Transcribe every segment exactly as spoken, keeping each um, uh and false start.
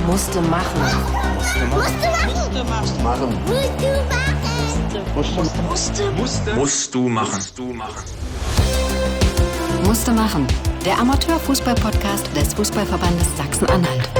Musste machen. Musste machen. Machen. Musste. Musste. Musste. Musst du machen. Musst du machen. Musste machen. Der Amateur-Fußball-Podcast des Fußballverbandes Sachsen-Anhalt.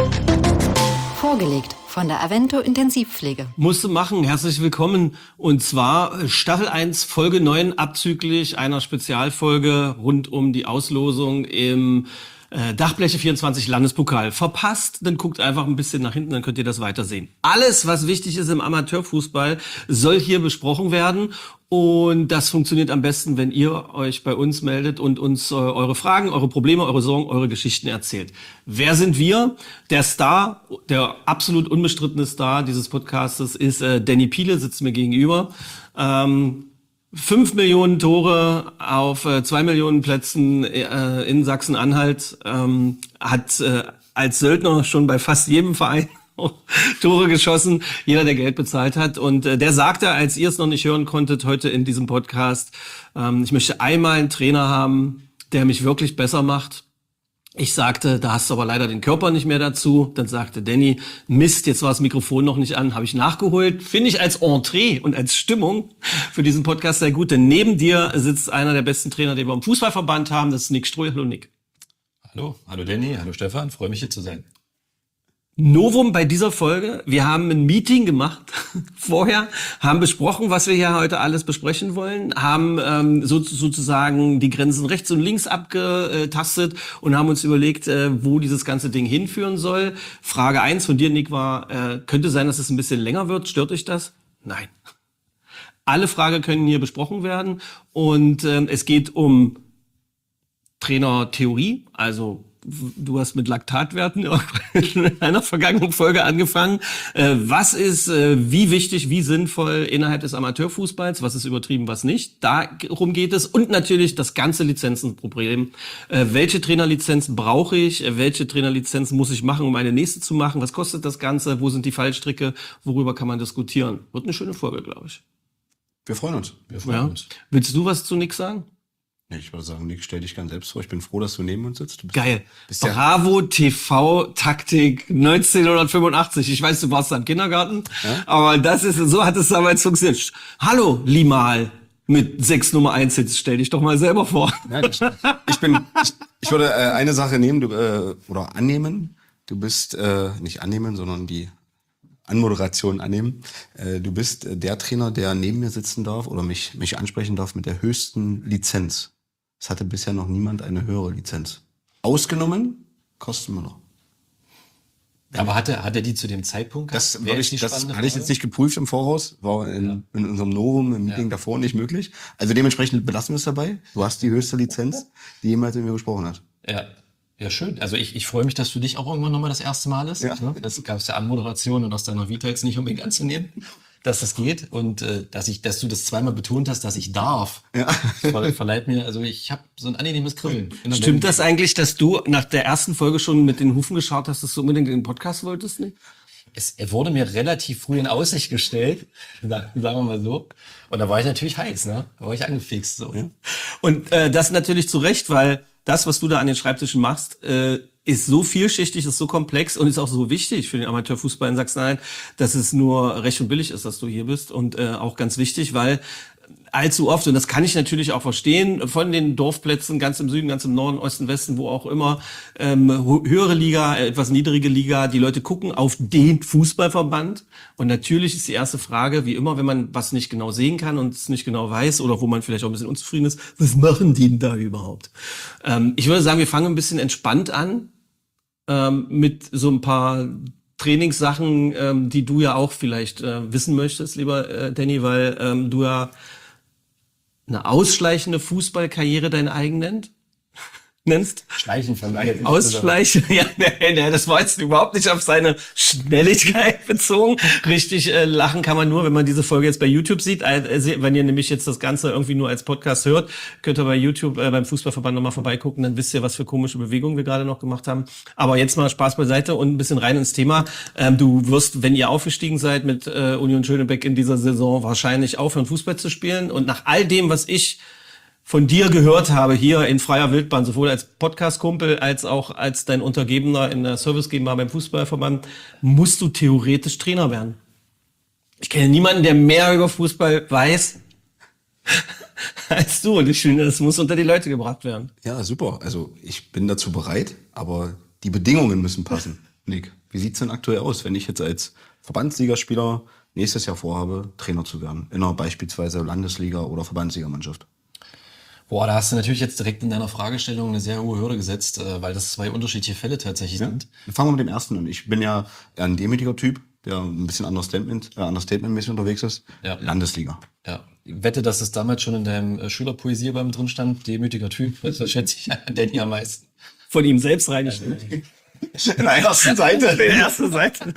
Vorgelegt von der Avento Intensivpflege. Musste machen, herzlich willkommen. Und zwar Staffel eins, Folge neun, abzüglich einer Spezialfolge rund um die Auslosung im äh, Dachbleche vierundzwanzig Landespokal. Verpasst, dann guckt einfach ein bisschen nach hinten, dann könnt ihr das weitersehen. Alles, was wichtig ist im Amateurfußball, soll hier besprochen werden. Und das funktioniert am besten, wenn ihr euch bei uns meldet und uns äh, eure Fragen, eure Probleme, eure Sorgen, eure Geschichten erzählt. Wer sind wir? Der Star, der absolut unbestrittene Star dieses Podcastes ist äh, Danny Piele, sitzt mir gegenüber. Ähm, Fünf Millionen Tore auf äh, zwei Millionen Plätzen äh, in Sachsen-Anhalt, ähm, hat äh, als Söldner schon bei fast jedem Verein Tore geschossen, jeder, der Geld bezahlt hat. Und äh, der sagte, als ihr es noch nicht hören konntet, heute in diesem Podcast, ähm, ich möchte einmal einen Trainer haben, der mich wirklich besser macht. Ich sagte, da hast du aber leider den Körper nicht mehr dazu. Dann sagte Danny, Mist, jetzt war das Mikrofon noch nicht an, habe ich nachgeholt. Finde ich als Entree und als Stimmung für diesen Podcast sehr gut, denn neben dir sitzt einer der besten Trainer, den wir im Fußballverband haben, das ist Nick Stroh. Hallo Nick. Hallo, hallo Danny, hallo Stefan, freue mich hier zu sein. Novum bei dieser Folge, wir haben ein Meeting gemacht vorher, haben besprochen, was wir hier heute alles besprechen wollen, haben ähm, so, sozusagen die Grenzen rechts und links abgetastet und haben uns überlegt, äh, wo dieses ganze Ding hinführen soll. Frage eins von dir, Nick, war, äh, könnte sein, dass es ein bisschen länger wird, stört euch das? Nein. Alle Fragen können hier besprochen werden und äh, es geht um Trainertheorie, also du hast mit Laktatwerten in einer vergangenen Folge angefangen. Äh, was ist äh, wie wichtig, wie sinnvoll innerhalb des Amateurfußballs? Was ist übertrieben, was nicht? Darum geht es. Und natürlich das ganze Lizenzenproblem. Äh, welche Trainerlizenz brauche ich? Äh, welche Trainerlizenz muss ich machen, um eine nächste zu machen? Was kostet das Ganze? Wo sind die Fallstricke? Worüber kann man diskutieren? Wird eine schöne Folge, glaube ich. Wir freuen uns. Wir freuen ja. uns. Willst du was zu Nick sagen? Ich würde sagen, Nick, stell dich ganz selbst vor. Ich bin froh, dass du neben uns sitzt. Du bist, Geil. Bist ja Bravo T V Taktik neunzehnhundertfünfundachtzig. Ich weiß, du warst im Kindergarten, ja? Aber das ist, so hat es damals funktioniert. Hallo, Limal mit sechs Nummer eins Hits. Stell dich doch mal selber vor. Ja, ich, ich bin, ich, ich würde äh, eine Sache nehmen, du, äh, oder annehmen. Du bist, äh, nicht annehmen, sondern die Anmoderation annehmen. Äh, du bist äh, der Trainer, der neben mir sitzen darf oder mich, mich ansprechen darf mit der höchsten Lizenz. Es hatte bisher noch niemand eine höhere Lizenz. Ausgenommen, kosten wir noch. Aber hatte, hatte die zu dem Zeitpunkt? Das, ich, das hatte ich jetzt nicht geprüft im Voraus, war in, ja. in unserem Novum, im Meeting ja. davor nicht möglich. Also dementsprechend belassen wir es dabei. Du hast die höchste Lizenz, die jemals mit mir gesprochen hat. Ja. Ja, schön. Also ich, ich freue mich, dass du dich auch irgendwann nochmal das erste Mal ist. Ja. Das gab es ja Anmoderation und aus deiner Vita jetzt nicht unbedingt anzunehmen, dass das geht. Und äh, dass ich, dass du das zweimal betont hast, dass ich darf. Ja. Ver, verleiht mir, also ich habe so ein angenehmes Kribbeln. Stimmt das eigentlich, dass du nach der ersten Folge schon mit den Hufen geschaut hast, dass du unbedingt den Podcast wolltest? Nicht? Es er wurde mir relativ früh in Aussicht gestellt, sagen wir mal so. Und da war ich natürlich heiß, ne? Da war ich angefixt. So. Ja. Und äh, das natürlich zu Recht, weil das, was du da an den Schreibtischen machst, äh, ist so vielschichtig, ist so komplex und ist auch so wichtig für den Amateurfußball in Sachsen-Anhalt, dass es nur recht und billig ist, dass du hier bist. Und äh, auch ganz wichtig, weil allzu oft, und das kann ich natürlich auch verstehen, von den Dorfplätzen ganz im Süden, ganz im Norden, Osten, Westen, wo auch immer, ähm, höhere Liga, etwas niedrige Liga, die Leute gucken auf den Fußballverband. Und natürlich ist die erste Frage, wie immer, wenn man was nicht genau sehen kann und es nicht genau weiß oder wo man vielleicht auch ein bisschen unzufrieden ist, was machen die denn da überhaupt? Ähm, ich würde sagen, wir fangen ein bisschen entspannt an, ähm, mit so ein paar Trainingssachen, ähm, die du ja auch vielleicht äh, wissen möchtest, lieber äh, Danny, weil ähm, du ja eine ausschleichende Fußballkarriere dein eigen nennt, nennst? Schleichen verleihen. Ausschleichen, ja, nee, nee, das war jetzt überhaupt nicht auf seine Schnelligkeit bezogen. Richtig äh, lachen kann man nur, wenn man diese Folge jetzt bei YouTube sieht. Äh, wenn ihr nämlich jetzt das Ganze irgendwie nur als Podcast hört, könnt ihr bei YouTube äh, beim Fußballverband nochmal vorbeigucken, dann wisst ihr, was für komische Bewegungen wir gerade noch gemacht haben. Aber jetzt mal Spaß beiseite und ein bisschen rein ins Thema. Ähm, du wirst, wenn ihr aufgestiegen seid mit äh, Union Schönebeck in dieser Saison, wahrscheinlich aufhören, Fußball zu spielen. Und nach all dem, was ich von dir gehört habe, hier in freier Wildbahn, sowohl als Podcast-Kumpel als auch als dein Untergebener in der Service GmbH beim Fußballverband, musst du theoretisch Trainer werden. Ich kenne niemanden, der mehr über Fußball weiß als du. Und ich finde, das muss unter die Leute gebracht werden. Ja, super. Also ich bin dazu bereit, aber die Bedingungen müssen passen. Nick, wie sieht's denn aktuell aus, wenn ich jetzt als Verbandsligaspieler nächstes Jahr vorhabe, Trainer zu werden, in einer beispielsweise Landesliga- oder Verbandsligamannschaft? Boah, da hast du natürlich jetzt direkt in deiner Fragestellung eine sehr hohe Hürde gesetzt, weil das zwei unterschiedliche Fälle tatsächlich Ja. sind. Fangen wir mit dem ersten an. Ich bin ja eher ein demütiger Typ, der ein bisschen Understatement, äh, Understatement-mäßig unterwegs ist. Ja. Landesliga. Ja, ich wette, dass es damals schon in deinem äh, Schülerpoesiealbum drin stand, demütiger Typ. Das schätze ich an Danny am meisten. Von ihm selbst reingestellt. In der ersten Seite. In der ersten Seite.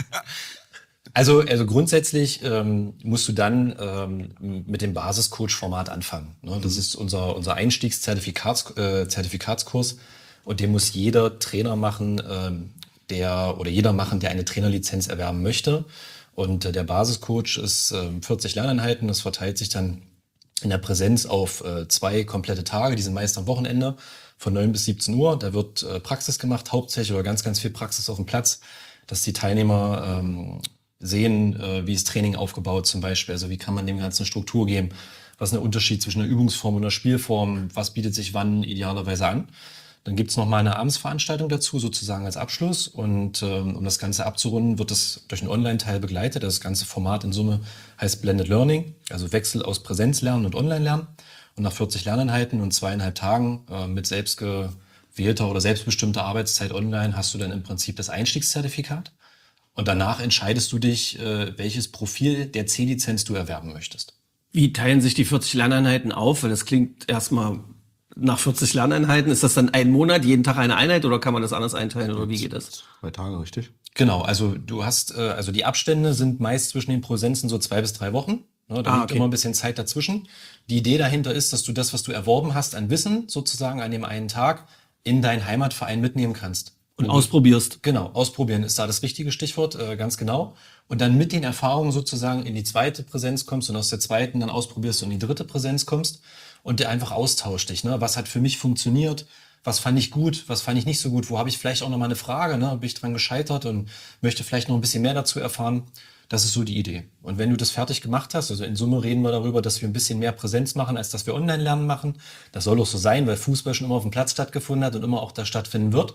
Also, also grundsätzlich ähm, musst du dann ähm, mit dem Basiscoach-Format anfangen. Ne? Das ist unser, unser Einstiegszertifikats, äh, Zertifikatskurs und den muss jeder Trainer machen, ähm, der oder jeder machen, der eine Trainerlizenz erwerben möchte. Und äh, der Basiscoach ist äh, vierzig Lerneinheiten. Das verteilt sich dann in der Präsenz auf äh, zwei komplette Tage. Die sind meist am Wochenende von neun bis siebzehn Uhr. Da wird äh, Praxis gemacht, hauptsächlich oder ganz, ganz viel Praxis auf dem Platz, dass die Teilnehmer ähm, sehen, äh, wie ist Training aufgebaut zum Beispiel. Also wie kann man dem Ganzen Struktur geben? Was ist der Unterschied zwischen einer Übungsform und einer Spielform? Was bietet sich wann idealerweise an? Dann gibt's noch mal eine Abendsveranstaltung dazu, sozusagen als Abschluss. Und ähm, um das Ganze abzurunden, wird das durch einen Online-Teil begleitet. Das ganze Format in Summe heißt Blended Learning, also Wechsel aus Präsenzlernen und Online-Lernen. Und nach vierzig Lerneinheiten und zweieinhalb Tagen äh, mit selbstgewählter oder selbstbestimmter Arbeitszeit online hast du dann im Prinzip das Einstiegszertifikat. Und danach entscheidest du dich, äh, welches Profil der C-Lizenz du erwerben möchtest. Wie teilen sich die vierzig Lerneinheiten auf? Weil das klingt erstmal nach vierzig Lerneinheiten. Ist das dann ein Monat, jeden Tag eine Einheit oder kann man das anders einteilen oder wie geht das? Zwei Tage, richtig? Genau, also du hast, äh, also die Abstände sind meist zwischen den Präsenzen so zwei bis drei Wochen. Ne, da Ah, liegt okay. immer ein bisschen Zeit dazwischen. Die Idee dahinter ist, dass du das, was du erworben hast an Wissen, sozusagen an dem einen Tag, in deinen Heimatverein mitnehmen kannst. Und ausprobierst. Genau, ausprobieren ist da das richtige Stichwort, äh, ganz genau. Und dann mit den Erfahrungen sozusagen in die zweite Präsenz kommst und aus der zweiten dann ausprobierst und in die dritte Präsenz kommst und der einfach austauscht dich. Ne? Was hat für mich funktioniert? Was fand ich gut? Was fand ich nicht so gut? Wo habe ich vielleicht auch noch mal eine Frage? Ne? Bin ich dran gescheitert und möchte vielleicht noch ein bisschen mehr dazu erfahren? Das ist so die Idee. Und wenn du das fertig gemacht hast, also in Summe reden wir darüber, dass wir ein bisschen mehr Präsenz machen, als dass wir Online-Lernen machen. Das soll auch so sein, weil Fußball schon immer auf dem Platz stattgefunden hat und immer auch da stattfinden wird.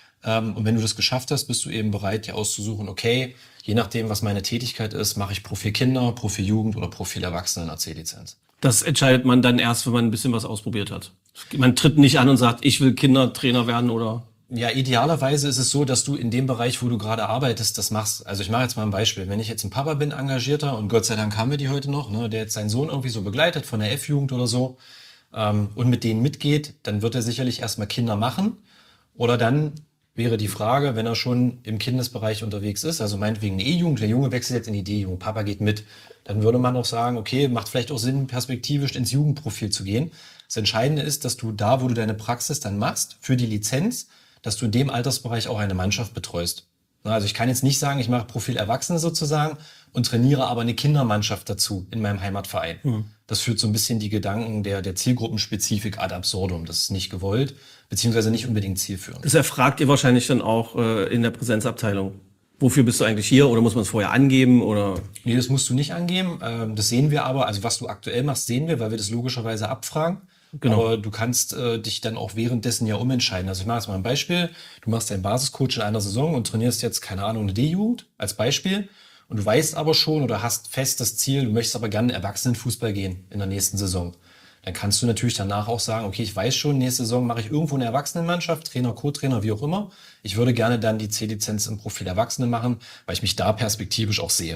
Und wenn du das geschafft hast, bist du eben bereit, dir auszusuchen, okay, je nachdem, was meine Tätigkeit ist, mache ich Profil Kinder, Profil Jugend oder Profil Erwachsene in der C-Lizenz. Das entscheidet man dann erst, wenn man ein bisschen was ausprobiert hat. Man tritt nicht an und sagt, ich will Kindertrainer werden oder... Ja, idealerweise ist es so, dass du in dem Bereich, wo du gerade arbeitest, das machst. Also ich mache jetzt mal ein Beispiel. Wenn ich jetzt ein Papa bin, engagierter, und Gott sei Dank haben wir die heute noch, ne, der jetzt seinen Sohn irgendwie so begleitet von der F-Jugend oder so ähm, und mit denen mitgeht, dann wird er sicherlich erstmal Kinder machen. Oder dann wäre die Frage, wenn er schon im Kindesbereich unterwegs ist, also meinetwegen eine E-Jugend, der Junge wechselt jetzt in die D-Jugend, Papa geht mit, dann würde man auch sagen, okay, macht vielleicht auch Sinn, perspektivisch ins Jugendprofil zu gehen. Das Entscheidende ist, dass du da, wo du deine Praxis dann machst, für die Lizenz, dass du in dem Altersbereich auch eine Mannschaft betreust. Also ich kann jetzt nicht sagen, ich mache Profil Erwachsene sozusagen und trainiere aber eine Kindermannschaft dazu in meinem Heimatverein. Mhm. Das führt so ein bisschen die Gedanken der, der Zielgruppenspezifik ad absurdum. Das ist nicht gewollt, beziehungsweise nicht unbedingt zielführend. Das erfragt ihr wahrscheinlich dann auch äh, in der Präsenzabteilung. Wofür bist du eigentlich hier? Oder muss man es vorher angeben? Oder? Nee, das musst du nicht angeben. Ähm, das sehen wir aber, also was du aktuell machst, sehen wir, weil wir das logischerweise abfragen. Genau. Aber du kannst äh, dich dann auch währenddessen ja umentscheiden. Also ich mache jetzt mal ein Beispiel. Du machst einen Basiscoach in einer Saison und trainierst jetzt, keine Ahnung, eine D-Jugend als Beispiel. Und du weißt aber schon oder hast fest das Ziel, du möchtest aber gerne Erwachsenenfußball gehen in der nächsten Saison. Dann kannst du natürlich danach auch sagen, okay, ich weiß schon, nächste Saison mache ich irgendwo eine Erwachsenenmannschaft, Trainer, Co-Trainer, wie auch immer. Ich würde gerne dann die C-Lizenz im Profil Erwachsene machen, weil ich mich da perspektivisch auch sehe.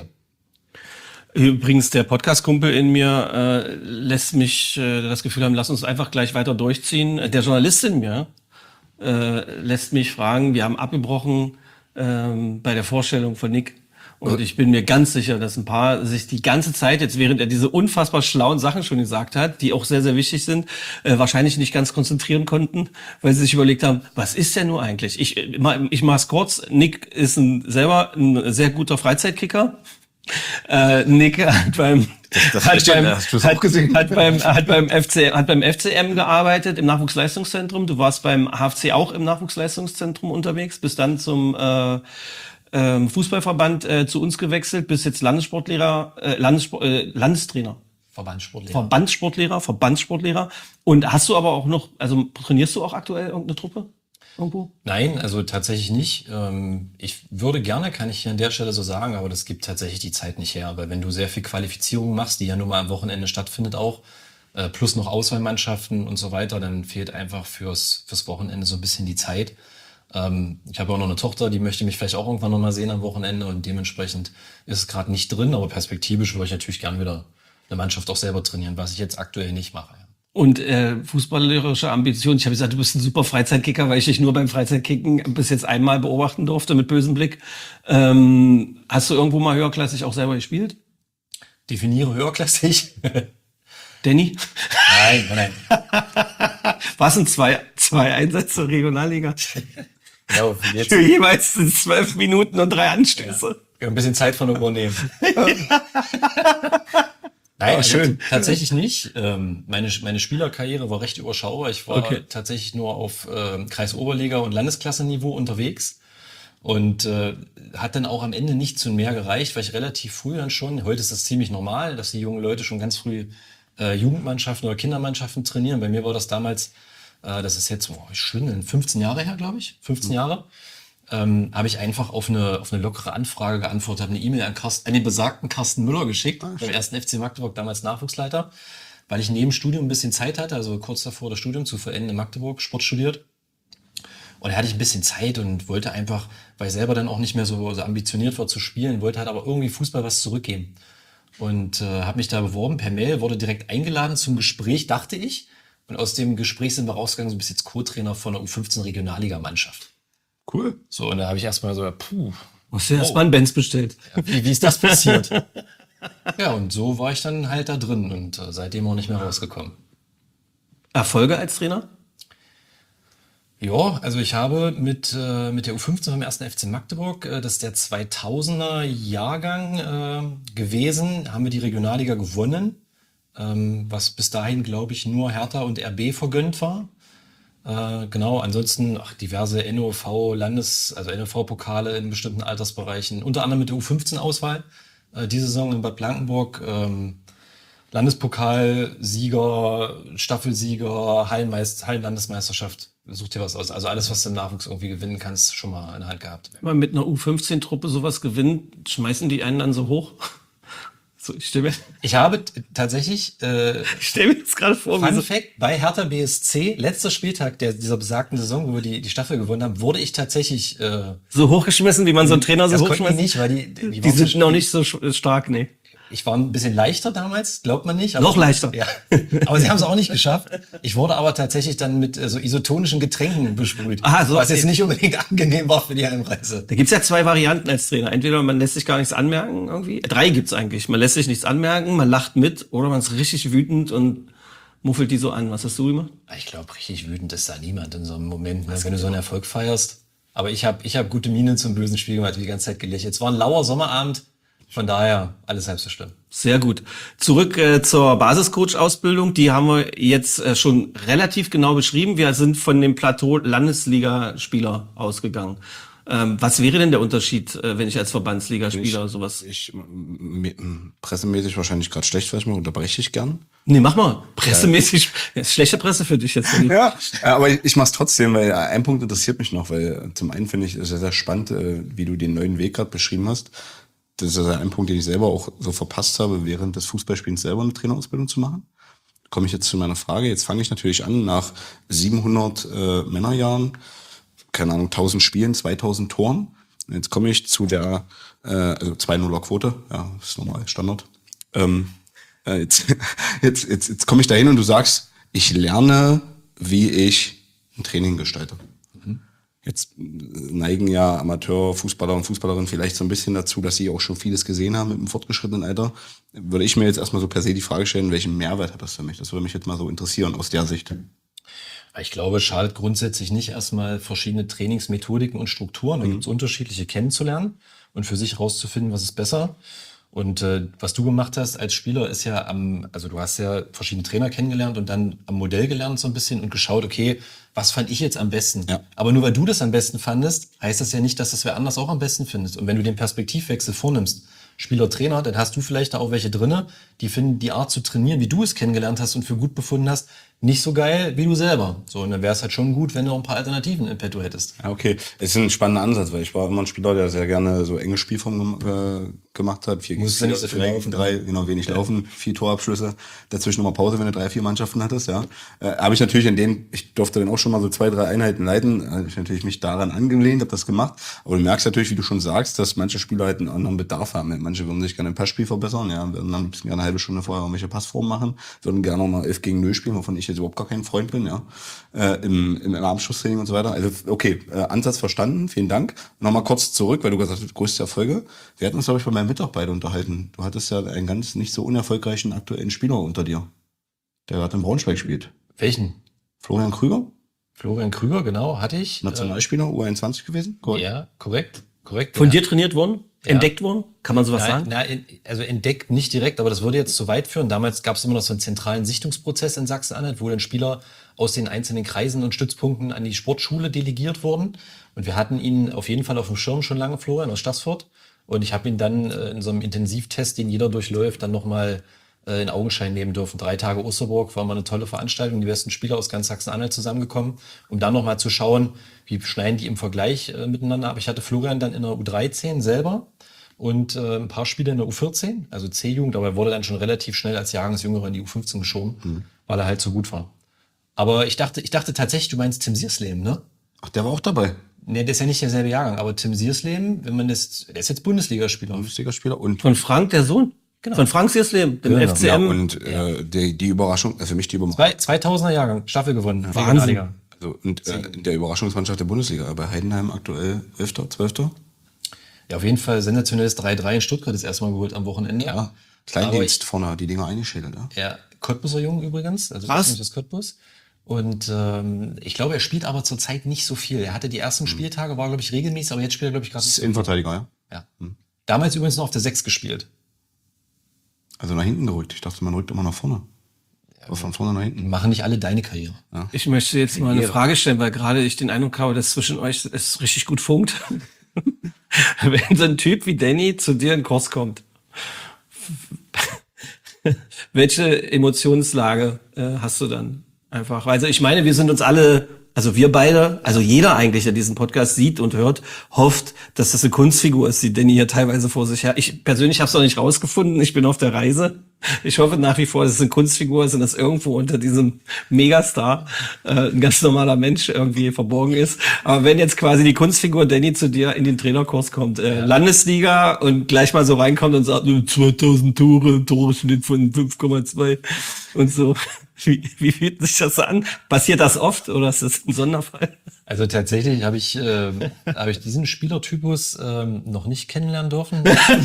Übrigens, der Podcast-Kumpel in mir äh, lässt mich äh, das Gefühl haben, lass uns einfach gleich weiter durchziehen. Der Journalist in mir äh, lässt mich fragen, wir haben abgebrochen ähm, bei der Vorstellung von Nick. Und ich bin mir ganz sicher, dass ein paar sich die ganze Zeit, jetzt während er diese unfassbar schlauen Sachen schon gesagt hat, die auch sehr, sehr wichtig sind, äh, wahrscheinlich nicht ganz konzentrieren konnten, weil sie sich überlegt haben, was ist denn nur eigentlich? Ich, ich mach's kurz, Nick ist ein, selber ein sehr guter Freizeitkicker. Äh, Nick hat beim, das hat, stimmt, beim, hast du es hat, auch gesehen? hat beim, hat beim F C, hat beim F C M gearbeitet, im Nachwuchsleistungszentrum. Du warst beim H F C auch im Nachwuchsleistungszentrum unterwegs, bist dann zum äh, ähm, Fußballverband äh, zu uns gewechselt, bist jetzt Landessportlehrer, äh, Landessport, äh, Landestrainer. Verbandssportlehrer. Verbandssportlehrer, Verbandssportlehrer. Und hast du aber auch noch, also trainierst du auch aktuell irgendeine Truppe? Irgendwo? Nein, also tatsächlich nicht. Ähm, Ich würde gerne, kann ich hier an der Stelle so sagen, aber das gibt tatsächlich die Zeit nicht her. Weil wenn du sehr viel Qualifizierung machst, die ja nun mal am Wochenende stattfindet auch, äh, plus noch Auswahlmannschaften und so weiter, dann fehlt einfach fürs, fürs Wochenende so ein bisschen die Zeit. Ähm, Ich habe auch noch eine Tochter, die möchte mich vielleicht auch irgendwann noch mal sehen am Wochenende und dementsprechend ist es gerade nicht drin, aber perspektivisch würde ich natürlich gern wieder eine Mannschaft auch selber trainieren, was ich jetzt aktuell nicht mache. Ja. Und äh, fußballerische Ambitionen. Ich habe gesagt, du bist ein super Freizeitkicker, weil ich dich nur beim Freizeitkicken bis jetzt einmal beobachten durfte mit bösem Blick. Ähm, hast du irgendwo mal höherklassig auch selber gespielt? Definiere höherklassig. Danny? Nein, nein. Was sind zwei, zwei Einsätze Regionalliga? Genau, für jetzt Für jeweils zwölf Minuten und drei Anstöße. ja, ein bisschen Zeit von übernehmen. Nein, also schön. Tatsächlich nicht. Ähm, meine, meine Spielerkarriere war recht überschaubar. Ich war Okay. tatsächlich nur auf äh, Kreisoberliga- und Landesklasse-Niveau unterwegs und äh, hat dann auch am Ende nicht zu mehr gereicht, weil ich relativ früh dann schon, heute ist das ziemlich normal, dass die jungen Leute schon ganz früh äh, Jugendmannschaften oder Kindermannschaften trainieren. Bei mir war das damals, äh, das ist jetzt, oh, schön, fünfzehn Jahre her, glaube ich, fünfzehn Jahre. Ähm, habe ich einfach auf eine, auf eine lockere Anfrage geantwortet, habe eine E-Mail an, Karsten, an den besagten Carsten Müller geschickt, beim ersten F C Magdeburg, damals Nachwuchsleiter, weil ich neben Studium ein bisschen Zeit hatte, also kurz davor das Studium zu verenden in Magdeburg, Sport studiert. Und da hatte ich ein bisschen Zeit und wollte einfach, weil ich selber dann auch nicht mehr so, so ambitioniert war zu spielen, wollte halt aber irgendwie Fußball was zurückgeben. Und äh, habe mich da beworben per Mail, wurde direkt eingeladen zum Gespräch, dachte ich. Und aus dem Gespräch sind wir rausgegangen, so bist jetzt Co-Trainer von der U fünfzehn Regionalliga-Mannschaft. Cool. So, und da habe ich erstmal so, puh, Hast du erst mal einen Benz bestellt? wie, wie ist das passiert? Ja, und so war ich dann halt da drin und äh, seitdem auch nicht mehr rausgekommen. Erfolge als Trainer? Ja, also ich habe mit, äh, mit der U fünfzehn beim ersten F C Magdeburg, äh, das ist der zweitausender Jahrgang äh, gewesen, haben wir die Regionalliga gewonnen, ähm, was bis dahin, glaube ich, nur Hertha und R B vergönnt war. Äh, genau, ansonsten ach, diverse N O V, Landes-, also N O V-Pokale in bestimmten Altersbereichen, unter anderem mit der U fünfzehn-Auswahl. Äh, diese Saison in Bad Blankenburg, ähm, Landespokalsieger, Staffelsieger, Hallenmeist- Hallenlandesmeisterschaft. Such dir was aus. Also alles, was du im Nachwuchs irgendwie gewinnen kannst, schon mal in der Hand gehabt. Wenn man mit einer U fünfzehn-Truppe sowas gewinnt, schmeißen die einen dann so hoch? So, ich stelle mir, Ich habe t- tatsächlich, äh, ich stell mir jetzt gerade vor, wie Fun so, Fact, bei Hertha B S C, letzter Spieltag der, dieser besagten Saison, wo wir die, die Staffel gewonnen haben, wurde ich tatsächlich, äh, so hochgeschmissen, wie man so einen Trainer so das konnten die hochschmeißt. nicht, weil die, die, Die waren sind so- noch nicht so sch- stark, nee. Ich war ein bisschen leichter damals, glaubt man nicht. Aber Noch leichter. Ja. Aber sie haben es auch nicht geschafft. Ich wurde aber tatsächlich dann mit äh, so isotonischen Getränken besprüht. Ah, so. was jetzt nicht unbedingt angenehm war für die Heimreise. Da gibt's ja zwei Varianten als Trainer. Entweder man lässt sich gar nichts anmerken irgendwie. Drei gibt's eigentlich. Man lässt sich nichts anmerken, man lacht mit oder man ist richtig wütend und muffelt die so an. Was hast du gemacht? Ich glaube, richtig wütend ist da niemand in so einem Moment, ne, wenn du so einen Erfolg feierst. Aber ich habe ich hab gute Miene zum bösen Spiel gemacht, die ganze Zeit gelächelt. Es war ein lauer Sommerabend, von daher alles halb so schlimm. Sehr gut. Zurück äh, zur Basiscoach-Ausbildung. Die haben wir jetzt äh, schon relativ genau beschrieben. Wir sind von dem Plateau Landesligaspieler ausgegangen. Ähm, was wäre denn der Unterschied, äh, wenn ich als Verbandsligaspieler sowas... Ich, m- m- pressemäßig wahrscheinlich gerade schlecht, vielleicht mal unterbreche ich gern. Nee, mach mal. Pressemäßig. Ja, ist schlechte Presse für dich jetzt. Ja, aber ich, ich mach's trotzdem, weil ein Punkt interessiert mich noch, weil zum einen finde ich es sehr, sehr spannend, äh, wie du den neuen Weg gerade beschrieben hast. Das ist ja ein Punkt, den ich selber auch so verpasst habe, während des Fußballspielens selber eine Trainerausbildung zu machen. Komme ich jetzt zu meiner Frage. Jetzt fange ich natürlich an, nach siebenhundert äh, Männerjahren, keine Ahnung, tausend Spielen, zweitausend Toren. Jetzt komme ich zu der äh, also zwei null Quote, ja, das ist normal, Standard. Ähm, äh, jetzt, jetzt, jetzt, jetzt komme ich dahin und du sagst, ich lerne, wie ich ein Training gestalte. Jetzt neigen ja Amateurfußballer und Fußballerinnen vielleicht so ein bisschen dazu, dass sie auch schon vieles gesehen haben mit dem fortgeschrittenen Alter. Würde ich mir jetzt erstmal so per se die Frage stellen, welchen Mehrwert hat das für mich? Das würde mich jetzt mal so interessieren aus der Sicht. Ich glaube, es schadet grundsätzlich nicht, erstmal verschiedene Trainingsmethodiken und Strukturen, da gibt es unterschiedliche kennenzulernen und für sich rauszufinden, was ist besser. Und äh, was du gemacht hast als Spieler ist ja am, also du hast ja verschiedene Trainer kennengelernt und dann am Modell gelernt so ein bisschen und geschaut, okay, was fand ich jetzt am besten? Ja. Aber nur weil du das am besten fandest, heißt das ja nicht, dass das wer anders auch am besten findest. Und wenn du den Perspektivwechsel vornimmst, Spieler, Trainer, dann hast du vielleicht da auch welche drinne, die finden die Art zu trainieren, wie du es kennengelernt hast und für gut befunden hast, nicht so geil wie du selber. So, und dann wäre es halt schon gut, wenn du auch ein paar Alternativen in petto hättest. Ja, okay. Es ist ein spannender Ansatz, weil ich war immer ein Spieler, der sehr gerne so enge Spielformen äh, gemacht hat. Vier Musst du nicht so viel laufen. Drei, genau, wenig laufen, vier Torabschlüsse. Dazwischen nochmal Pause, wenn du drei, vier Mannschaften hattest, ja. Äh, habe ich natürlich in denen, ich durfte dann auch schon mal so zwei, drei Einheiten leiten, habe ich natürlich mich daran angelehnt, habe das gemacht. Aber du merkst natürlich, wie du schon sagst, dass manche Spieler halt einen anderen Bedarf haben. Manche würden sich gerne im Passspiel verbessern, ja, würden dann gerne eine halbe Stunde vorher irgendwelche Passformen machen, würden gerne noch mal elf gegen null spielen, wovon ich jetzt überhaupt gar kein Freund bin, ja, äh, im, im Abschlusstraining und so weiter. Also, okay, äh, Ansatz verstanden, vielen Dank. Nochmal kurz zurück, weil du gesagt hast, größte Erfolge. Wir hatten uns, glaube ich, bei meinem Mittag beide unterhalten. Du hattest ja einen ganz nicht so unerfolgreichen aktuellen Spieler unter dir, der gerade in Braunschweig spielt. Welchen? Florian Krüger, Florian Krüger, genau, hatte ich. Nationalspieler, U einundzwanzig gewesen. Äh, ja, korrekt, korrekt. Von ja. dir trainiert worden? Ja. Entdeckt worden? Kann man sowas na, sagen? Na, in, also entdeckt nicht direkt, aber das würde jetzt zu weit führen. Damals gab es immer noch so einen zentralen Sichtungsprozess in Sachsen-Anhalt, wo dann Spieler aus den einzelnen Kreisen und Stützpunkten an die Sportschule delegiert wurden. Und wir hatten ihn auf jeden Fall auf dem Schirm schon lange, Florian aus Stassfurt. Und ich habe ihn dann äh, in so einem Intensivtest, den jeder durchläuft, dann nochmal äh, in Augenschein nehmen dürfen. Drei Tage Osterburg war mal eine tolle Veranstaltung, die besten Spieler aus ganz Sachsen-Anhalt zusammengekommen, um dann nochmal zu schauen, wie schneiden die im Vergleich äh, miteinander ab. Ich hatte Florian dann in der U dreizehn selber und äh, ein paar Spiele in der U vierzehn, also C-Jugend, aber er wurde dann schon relativ schnell als Jahrgangsjüngerer in die U fünfzehn geschoben, mhm. weil er halt so gut war. Aber ich dachte, ich dachte tatsächlich, du meinst Tim Siersleben, ne? Ach, der war auch dabei. Ne, der ist ja nicht derselbe Jahrgang, aber Tim Siersleben, wenn man das, der ist jetzt Bundesligaspieler. Bundesligaspieler und Von Frank, der Sohn? Genau. Von Frank Siersleben, dem Genau. F C M. ja, und äh, die, die Überraschung, also für mich die Überraschung. Zwei, zweitausender Jahrgang, Staffel gewonnen. Wahnsinn. Regionalliga. Also, und äh, in der Überraschungsmannschaft der Bundesliga, bei Heidenheim aktuell elfter, zwölfter Ja, auf jeden Fall sensationelles drei drei in Stuttgart das erste Mal geholt am Wochenende. Ja, Kleindienst vorne, die Dinger eingeschädelt. Ja. Ja, Cottbuser Jung übrigens, also Was? das Cottbus. Und ähm, ich glaube, er spielt aber zurzeit nicht so viel. Er hatte die ersten Spieltage, war glaube ich regelmäßig, aber jetzt spielt er glaube ich gerade. Das ist Innenverteidiger, ja. Ja. Hm. Damals übrigens noch auf der sechs gespielt. Also nach hinten gerückt. Ich dachte, man rückt immer nach vorne. Ja, aber von vorne nach hinten. Machen nicht alle deine Karriere. Ja. Ich möchte jetzt mal eine Frage stellen, weil gerade ich den Eindruck habe, dass zwischen euch es richtig gut funkt. Wenn so ein Typ wie Danny zu dir in den Kurs kommt, welche Emotionslage äh, hast du dann einfach? Also ich meine, wir sind uns alle, also wir beide, also jeder eigentlich, der diesen Podcast sieht und hört, hofft, dass das eine Kunstfigur ist, die Danny hier teilweise vor sich her. Ich persönlich habe es noch nicht rausgefunden, ich bin auf der Reise. Ich hoffe nach wie vor, dass es eine Kunstfigur ist und dass irgendwo unter diesem Megastar äh, ein ganz normaler Mensch irgendwie verborgen ist. Aber wenn jetzt quasi die Kunstfigur Danny zu dir in den Trainerkurs kommt, äh, ja. Landesliga und gleich mal so reinkommt und sagt, zweitausend Tore, Torschnitt von fünf Komma zwei und so. Wie, wie fühlt sich das an? Passiert das oft oder ist das ein Sonderfall? Also tatsächlich habe ich, äh, habe ich diesen Spielertypus ähm, noch nicht kennenlernen dürfen.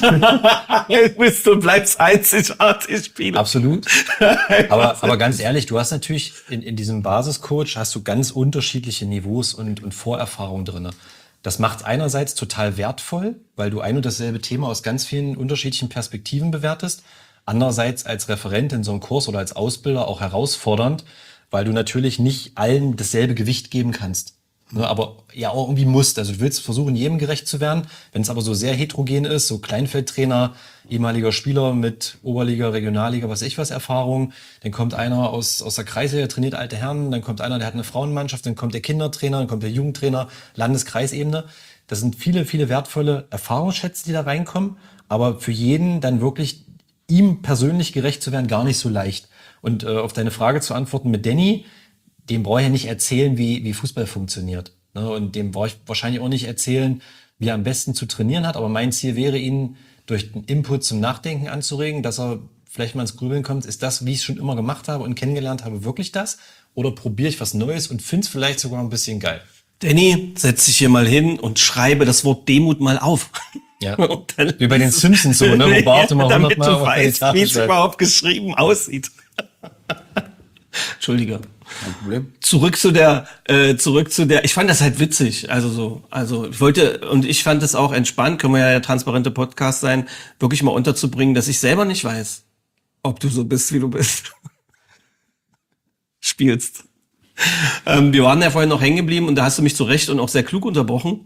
Du bist und bleibst einzigartig Spieler. Absolut. Aber, aber ganz ehrlich, du hast natürlich in, in diesem Basiscoach hast du ganz unterschiedliche Niveaus und, und Vorerfahrungen drinne. Das macht einerseits total wertvoll, weil du ein und dasselbe Thema aus ganz vielen unterschiedlichen Perspektiven bewertest. Andererseits als Referent in so einem Kurs oder als Ausbilder auch herausfordernd, weil du natürlich nicht allen dasselbe Gewicht geben kannst. Ne, aber ja auch irgendwie musst. Also du willst versuchen, jedem gerecht zu werden. Wenn es aber so sehr heterogen ist, so Kleinfeldtrainer, ehemaliger Spieler mit Oberliga, Regionalliga, was ich was Erfahrung, dann kommt einer aus, aus der Kreisliga, trainiert alte Herren, dann kommt einer, der hat eine Frauenmannschaft, dann kommt der Kindertrainer, dann kommt der Jugendtrainer, Landeskreisebene. Das sind viele, viele wertvolle Erfahrungsschätze, die da reinkommen. Aber für jeden dann wirklich ihm persönlich gerecht zu werden, gar nicht so leicht. Und äh, auf deine Frage zu antworten mit Danny, dem brauche ich ja nicht erzählen, wie, wie Fußball funktioniert. Ne? Und dem brauche ich wahrscheinlich auch nicht erzählen, wie er am besten zu trainieren hat. Aber mein Ziel wäre, ihn durch den Input zum Nachdenken anzuregen, dass er vielleicht mal ins Grübeln kommt. Ist das, wie ich es schon immer gemacht habe und kennengelernt habe, wirklich das? Oder probiere ich was Neues und finde es vielleicht sogar ein bisschen geil? Danny, setz dich hier mal hin und schreibe das Wort Demut mal auf. Ja, wie bei den Simpsons so, ne? Wo Bart immer hundertmal auf die Tafel schreibt. Wie es überhaupt geschrieben aussieht. Entschuldige. Kein Problem. Zurück zu der, äh, zurück zu der, ich fand das halt witzig, also so, also ich wollte, und ich fand es auch entspannt, können wir ja der transparente Podcast sein, wirklich mal unterzubringen, dass ich selber nicht weiß, ob du so bist, wie du bist. Spielst. Ähm, wir waren ja vorhin noch hängen geblieben und da hast du mich zu Recht und auch sehr klug unterbrochen,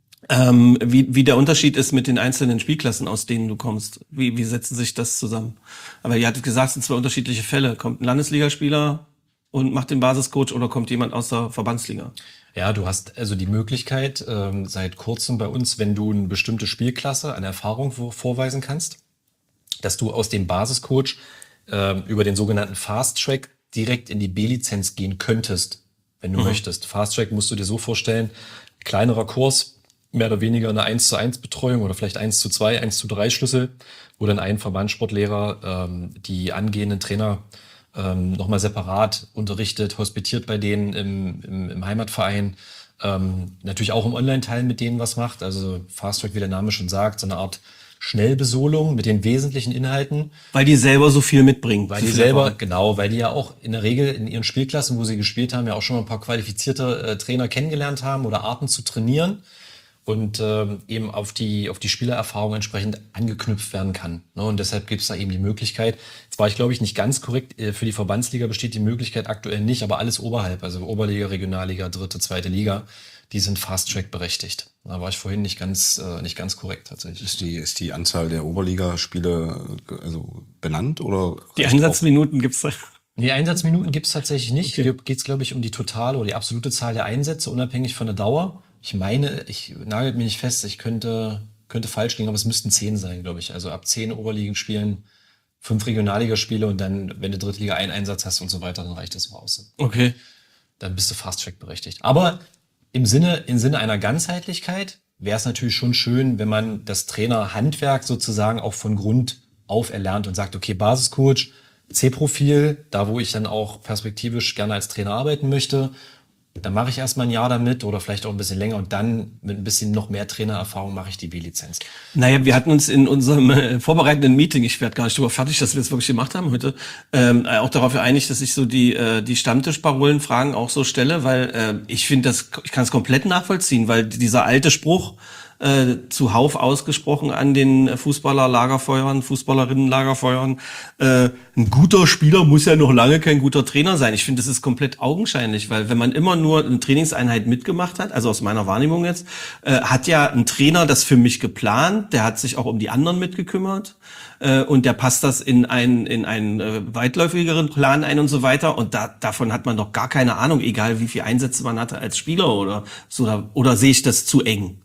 ähm, wie, wie der Unterschied ist mit den einzelnen Spielklassen, aus denen du kommst. Wie, wie setzen sich das zusammen? Aber ihr hattet gesagt, es sind zwei unterschiedliche Fälle. Kommt ein Landesligaspieler und macht den Basiscoach oder kommt jemand aus der Verbandsliga? Ja, du hast also die Möglichkeit, ähm, seit kurzem bei uns, wenn du eine bestimmte Spielklasse an Erfahrung vor- vorweisen kannst, dass du aus dem Basiscoach ähm, über den sogenannten Fast Track direkt in die B-Lizenz gehen könntest, wenn du Mhm. möchtest. Fast Track musst du dir so vorstellen, kleinerer Kurs, mehr oder weniger eine eins zu eins Betreuung oder vielleicht eins zu zwei, eins zu drei Schlüssel, wo dann ein Verbandssportlehrer ähm, die angehenden Trainer ähm, nochmal separat unterrichtet, hospitiert bei denen im, im, im Heimatverein, ähm, natürlich auch im Online-Teil mit denen was macht. Also Fast Track, wie der Name schon sagt, so eine Art Schnellbesolung mit den wesentlichen Inhalten. Weil die selber so viel mitbringen. Weil die selber, genau, weil die ja auch in der Regel in ihren Spielklassen, wo sie gespielt haben, ja auch schon mal ein paar qualifizierte äh, Trainer kennengelernt haben oder Arten zu trainieren und ähm, eben auf die auf die Spielererfahrung entsprechend angeknüpft werden kann. Ne? Und deshalb gibt es da eben die Möglichkeit, jetzt war ich glaube ich nicht ganz korrekt, äh, für die Verbandsliga besteht die Möglichkeit aktuell nicht, aber alles oberhalb, also Oberliga, Regionalliga, dritte, zweite Liga, die sind Fast-Track berechtigt. Da war ich vorhin nicht ganz äh, nicht ganz korrekt tatsächlich. Ist die, ist die Anzahl der Oberligaspiele äh, also benannt oder? Die reicht Einsatzminuten gibt's da. Nee, Einsatzminuten gibt's tatsächlich nicht. Hier geht's, glaube ich, um die totale oder die absolute Zahl der Einsätze, unabhängig von der Dauer. Ich meine, ich nagelt mich nicht fest, ich könnte, könnte falsch liegen, aber es müssten zehn sein, glaube ich. Also ab zehn Oberligenspielen, fünf Regionalligaspiele und dann, wenn du Drittliga einen Einsatz hast und so weiter, dann reicht das aus. Okay. Dann bist du Fast-Track berechtigt. Aber im Sinne, im Sinne einer Ganzheitlichkeit wäre es natürlich schon schön, wenn man das Trainerhandwerk sozusagen auch von Grund auf erlernt und sagt, okay, Basiscoach, C-Profil, da wo ich dann auch perspektivisch gerne als Trainer arbeiten möchte, dann mache ich erstmal ein Jahr damit oder vielleicht auch ein bisschen länger und dann mit ein bisschen noch mehr Trainererfahrung mache ich die B-Lizenz. Naja, wir hatten uns in unserem äh, vorbereitenden Meeting, ich werde gar nicht darüber fertig, dass wir das wirklich gemacht haben heute, ähm, äh, auch darauf geeinigt, dass ich so die äh, die Stammtischparolenfragen auch so stelle, weil äh, ich finde das, ich kann es komplett nachvollziehen, weil dieser alte Spruch, äh, zuhauf ausgesprochen an den Fußballer-Lagerfeuern, Fußballerinnen-Lagerfeuern, äh, ein guter Spieler muss ja noch lange kein guter Trainer sein. Ich finde, das ist komplett augenscheinlich, weil wenn man immer nur eine Trainingseinheit mitgemacht hat, also aus meiner Wahrnehmung jetzt, äh, hat ja ein Trainer das für mich geplant, der hat sich auch um die anderen mitgekümmert äh, und der passt das in einen in einen äh, weitläufigeren Plan ein und so weiter und da, davon hat man doch gar keine Ahnung, egal wie viele Einsätze man hatte als Spieler oder so, oder, oder sehe ich das zu eng?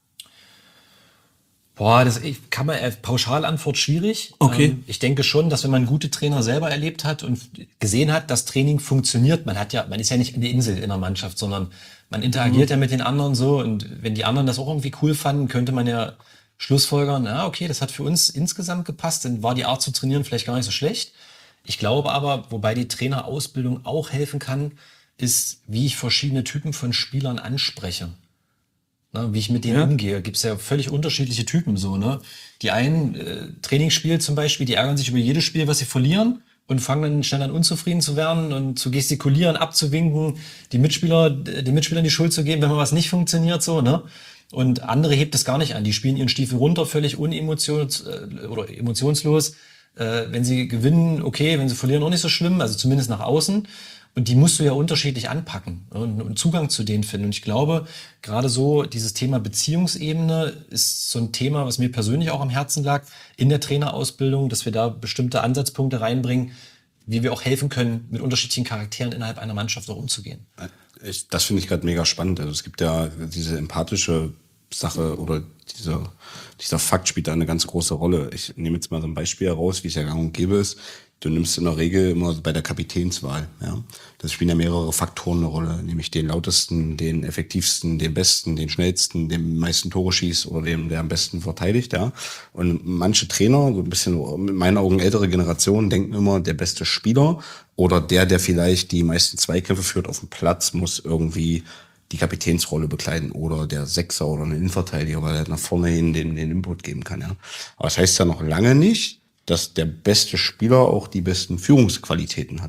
Boah, das ich, kann man, äh, Pauschalantwort schwierig. Okay. Ähm, ich denke schon, dass wenn man gute Trainer selber erlebt hat und gesehen hat, dass Training funktioniert, man hat ja, man ist ja nicht eine Insel in der Mannschaft, sondern man interagiert mhm. ja mit den anderen so und wenn die anderen das auch irgendwie cool fanden, könnte man ja schlussfolgern, na okay, das hat für uns insgesamt gepasst, dann war die Art zu trainieren vielleicht gar nicht so schlecht. Ich glaube aber, wobei die Trainerausbildung auch helfen kann, ist, wie ich verschiedene Typen von Spielern anspreche. Ne, wie ich mit denen ja. umgehe, gibt's ja völlig unterschiedliche Typen so, ne? Die einen, äh, Trainingsspiel zum Beispiel, die ärgern sich über jedes Spiel, was sie verlieren und fangen dann schnell an unzufrieden zu werden und zu gestikulieren, abzuwinken, die Mitspieler, den Mitspielern die Schuld zu geben, wenn mal was nicht funktioniert, so, ne? Und andere hebt es gar nicht an, die spielen ihren Stiefel runter, völlig unemotions- äh, oder emotionslos. Äh, wenn sie gewinnen, okay, wenn sie verlieren, auch nicht so schlimm, also zumindest nach außen. Und die musst du ja unterschiedlich anpacken und, und Zugang zu denen finden. Und ich glaube, gerade so dieses Thema Beziehungsebene ist so ein Thema, was mir persönlich auch am Herzen lag in der Trainerausbildung, dass wir da bestimmte Ansatzpunkte reinbringen, wie wir auch helfen können, mit unterschiedlichen Charakteren innerhalb einer Mannschaft auch umzugehen. Ich, das finde ich gerade mega spannend. Also es gibt ja diese empathische Sache oder dieser, dieser Fakt spielt da eine ganz große Rolle. Ich nehme jetzt mal so ein Beispiel heraus, wie es ja gang und gäbe ist. Du nimmst in der Regel immer bei der Kapitänswahl, ja. Das spielen ja mehrere Faktoren eine Rolle, nämlich den lautesten, den effektivsten, den besten, den schnellsten, den meisten Tore schießt oder dem, der am besten verteidigt, ja. Und manche Trainer, so ein bisschen in meinen Augen ältere Generationen, denken immer, der beste Spieler oder der, der vielleicht die meisten Zweikämpfe führt auf dem Platz, muss irgendwie die Kapitänsrolle bekleiden oder der Sechser oder ein Innenverteidiger, weil er nach vorne hin den, den Input geben kann, ja. Aber das heißt ja noch lange nicht, dass der beste Spieler auch die besten Führungsqualitäten hat.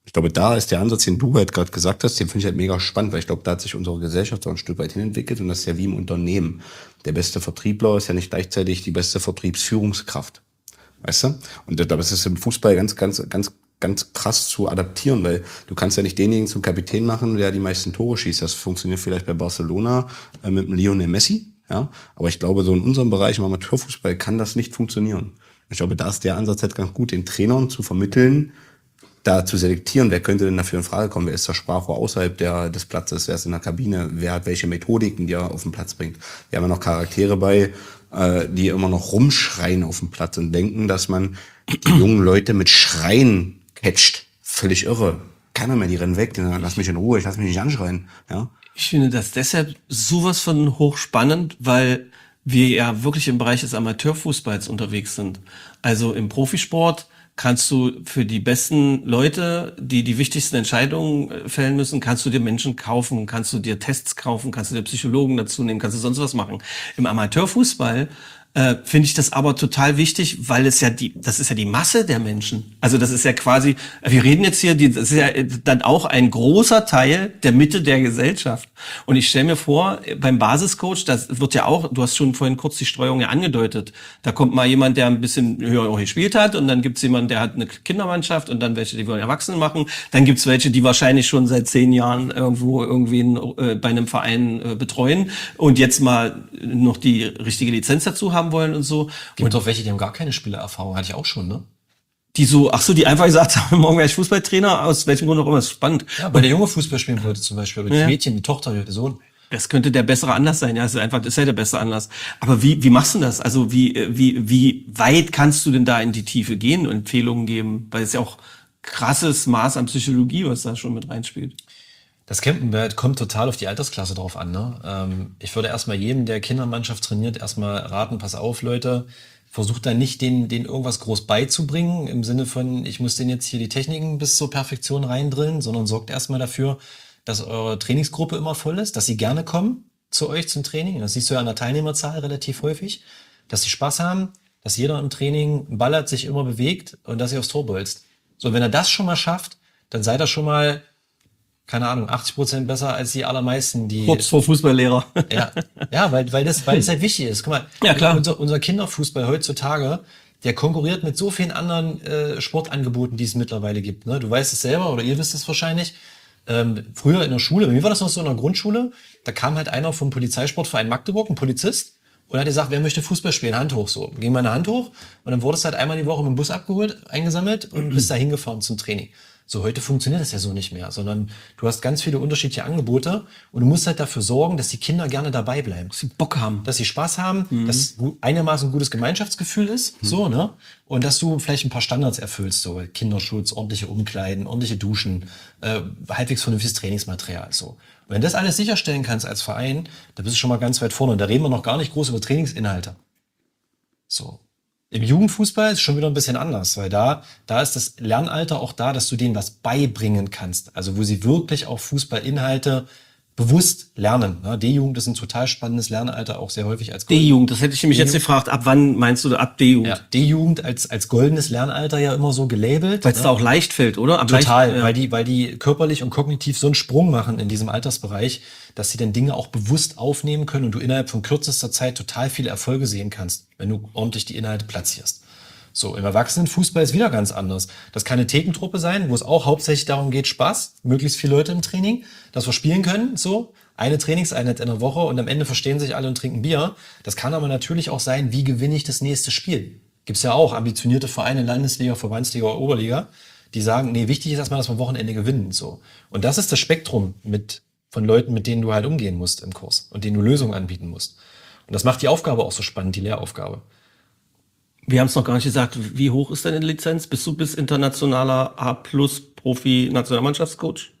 Ich glaube, da ist der Ansatz, den du halt gerade gesagt hast, den finde ich halt mega spannend, weil ich glaube, da hat sich unsere Gesellschaft auch ein Stück weit hinentwickelt und das ist ja wie im Unternehmen. Der beste Vertriebler ist ja nicht gleichzeitig die beste Vertriebsführungskraft. Weißt du? Und ich glaube, es ist im Fußball ganz, ganz, ganz, ganz krass zu adaptieren, weil du kannst ja nicht denjenigen zum Kapitän machen, der die meisten Tore schießt. Das funktioniert vielleicht bei Barcelona äh, mit dem Lionel Messi, ja. Aber ich glaube, so in unserem Bereich im Amateurfußball kann das nicht funktionieren. Ich glaube, da ist der Ansatz halt ganz gut, den Trainern zu vermitteln, da zu selektieren, wer könnte denn dafür in Frage kommen, wer ist der Sprachrohr außerhalb der, des Platzes, wer ist in der Kabine, wer hat welche Methodiken, die er auf den Platz bringt. Wir haben ja noch Charaktere bei, äh, die immer noch rumschreien auf dem Platz und denken, dass man die jungen Leute mit Schreien catcht. Völlig irre. Keiner mehr, die rennen weg, die sagen, lass mich in Ruhe, ich lass mich nicht anschreien. Ja? Ich finde das deshalb sowas von hochspannend, weil wir ja wirklich im Bereich des Amateurfußballs unterwegs sind. Also im Profisport kannst du für die besten Leute, die die wichtigsten Entscheidungen fällen müssen, kannst du dir Menschen kaufen, kannst du dir Tests kaufen, kannst du dir Psychologen dazu nehmen, kannst du sonst was machen. Im Amateurfußball äh, finde ich das aber total wichtig, weil es ja die, das ist ja die Masse der Menschen. Also das ist ja quasi, wir reden jetzt hier, die, das ist ja dann auch ein großer Teil der Mitte der Gesellschaft. Und ich stelle mir vor, beim Basiscoach, das wird ja auch, du hast schon vorhin kurz die Streuung ja angedeutet, da kommt mal jemand, der ein bisschen höher auch gespielt hat und dann gibt's jemanden, der hat eine Kindermannschaft und dann welche, die wollen Erwachsene machen, dann gibt's welche, die wahrscheinlich schon seit zehn Jahren irgendwo irgendwen äh, bei einem Verein äh, betreuen und jetzt mal noch die richtige Lizenz dazu haben wollen und so. Gibt Und doch welche, die haben gar keine Spielererfahrung, hatte ich auch schon, ne? die so, ach so, die einfach gesagt haben, morgen wäre ich Fußballtrainer, aus welchem Grund auch immer, das ist spannend. Ja, weil der Junge Fußball spielen wollte zum Beispiel, oder die Ja. Mädchen, die Tochter, der Sohn. Das könnte der bessere Anlass sein, ja, das ist einfach, das ist ja der bessere Anlass. Aber wie, wie machst du das? Also wie, wie, wie weit kannst du denn da in die Tiefe gehen und Empfehlungen geben? Weil es ja auch krasses Maß an Psychologie, was da schon mit reinspielt. Das Campen kommt total auf die Altersklasse drauf an, ne? Ähm, ich würde erstmal jedem, der Kindermannschaft trainiert, erstmal raten, pass auf, Leute, versucht da nicht, den, den irgendwas groß beizubringen, im Sinne von, ich muss den jetzt hier die Techniken bis zur Perfektion reindrillen, sondern sorgt erstmal dafür, dass eure Trainingsgruppe immer voll ist, dass sie gerne kommen zu euch zum Training. Das siehst du ja an der Teilnehmerzahl relativ häufig, dass sie Spaß haben, dass jeder im Training ballert, sich immer bewegt und dass ihr aufs Tor bolzt. So, wenn er das schon mal schafft, dann seid ihr schon mal, keine Ahnung, achtzig Prozent besser als die allermeisten, die... Kurz vor Fußballlehrer. Ja, ja, weil, weil das, weil es halt wichtig ist. Guck mal, Ja, klar. Unser, unser Kinderfußball heutzutage, der konkurriert mit so vielen anderen äh, Sportangeboten, die es mittlerweile gibt. Ne? Du weißt es selber oder ihr wisst es wahrscheinlich. Ähm, früher in der Schule, bei mir war das noch so in der Grundschule, da kam halt einer vom Polizeisportverein Magdeburg, ein Polizist, und hat gesagt, wer möchte Fußball spielen? Hand hoch, so. Ging meine Hand hoch und dann wurdest du halt einmal die Woche mit dem Bus abgeholt, eingesammelt und bist da hingefahren zum Training. So, heute funktioniert das ja so nicht mehr, sondern du hast ganz viele unterschiedliche Angebote und du musst halt dafür sorgen, dass die Kinder gerne dabei bleiben. Dass sie Bock haben. Dass sie Spaß haben, mhm. dass gu- einigermaßen ein gutes Gemeinschaftsgefühl ist, mhm. so, ne? Und dass du vielleicht ein paar Standards erfüllst, so Kinderschutz, ordentliche Umkleiden, ordentliche Duschen, äh, halbwegs vernünftiges Trainingsmaterial, so. Und wenn du das alles sicherstellen kannst als Verein, dann bist du schon mal ganz weit vorne. Und da reden wir noch gar nicht groß über Trainingsinhalte. So. Im Jugendfußball ist es schon wieder ein bisschen anders, weil da, da ist das Lernalter auch da, dass du denen was beibringen kannst. Also wo sie wirklich auch Fußballinhalte bewusst lernen. Ja, D-Jugend ist ein total spannendes Lernalter, auch sehr häufig als D-Jugend, das hätte ich nämlich jetzt gefragt, ab wann meinst du ab D-Jugend? Ja, D-Jugend als, als goldenes Lernalter ja immer so gelabelt. Weil es ne? da auch leicht fällt, oder? Ab Total, leicht, ja. weil die, weil die körperlich und kognitiv so einen Sprung machen in diesem Altersbereich, dass sie dann Dinge auch bewusst aufnehmen können und du innerhalb von kürzester Zeit total viele Erfolge sehen kannst, wenn du ordentlich die Inhalte platzierst. So, im Erwachsenenfußball ist wieder ganz anders. Das kann eine Thekentruppe sein, wo es auch hauptsächlich darum geht, Spaß, möglichst viele Leute im Training, dass wir spielen können, so. Eine Trainingseinheit in der Woche und am Ende verstehen sich alle und trinken Bier. Das kann aber natürlich auch sein, wie gewinne ich das nächste Spiel? Gibt's ja auch ambitionierte Vereine, Landesliga, Verbandsliga oder Oberliga, die sagen, nee, wichtig ist erstmal, dass wir am Wochenende gewinnen, so. Und das ist das Spektrum mit, von Leuten, mit denen du halt umgehen musst im Kurs und denen du Lösungen anbieten musst. Und das macht die Aufgabe auch so spannend, die Lehraufgabe. Wir haben es noch gar nicht gesagt, wie hoch ist deine Lizenz? Bist du bis internationaler A-Plus-Profi-Nationalmannschaftscoach?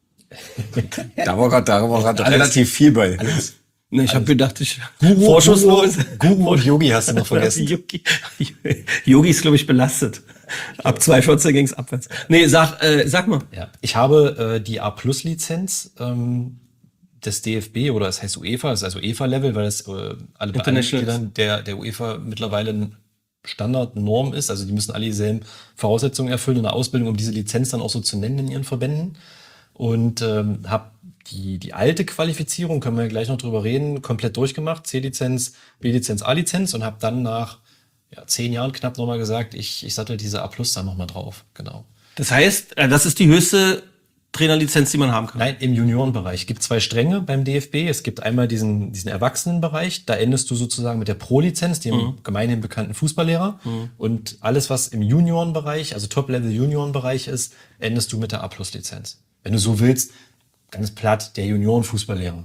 Da war gerade, da war gerade relativ viel bei. Alles. Ne, ich habe gedacht, ich Guru, vorschusslos. Guru, Guru und Yogi hast du noch vergessen. Yogi, Yogi ist, glaube ich, belastet. Ab zwei vierzehn ging's abwärts. Nee, sag, äh, sag mal. Ja, ich habe äh, die A-Plus-Lizenz ähm, des D F B, oder es heißt UEFA, das ist also UEFA-Level, weil das äh, alle International. Mitgliedern der, der UEFA mittlerweile ein Standardnorm ist. Also die müssen alle dieselben Voraussetzungen erfüllen in der Ausbildung, um diese Lizenz dann auch so zu nennen in ihren Verbänden. Und ähm, habe die, die alte Qualifizierung, können wir ja gleich noch drüber reden, komplett durchgemacht. C-Lizenz, B-Lizenz, A-Lizenz und habe dann nach ja, zehn Jahren knapp nochmal gesagt, ich, ich sattel diese A-Plus da nochmal drauf. Genau. Das heißt, äh, das ist die höchste Trainerlizenz, die man haben kann? Nein, im Juniorenbereich. Es gibt zwei Stränge beim D F B. Es gibt einmal diesen, diesen Erwachsenenbereich. Da endest du sozusagen mit der Pro-Lizenz, dem mhm. gemeinhin bekannten Fußballlehrer. Mhm. Und alles, was im Juniorenbereich, also Top-Level-Juniorenbereich ist, endest du mit der A-Plus-Lizenz. Wenn du so willst, ganz platt, der Junioren-Fußballlehrer.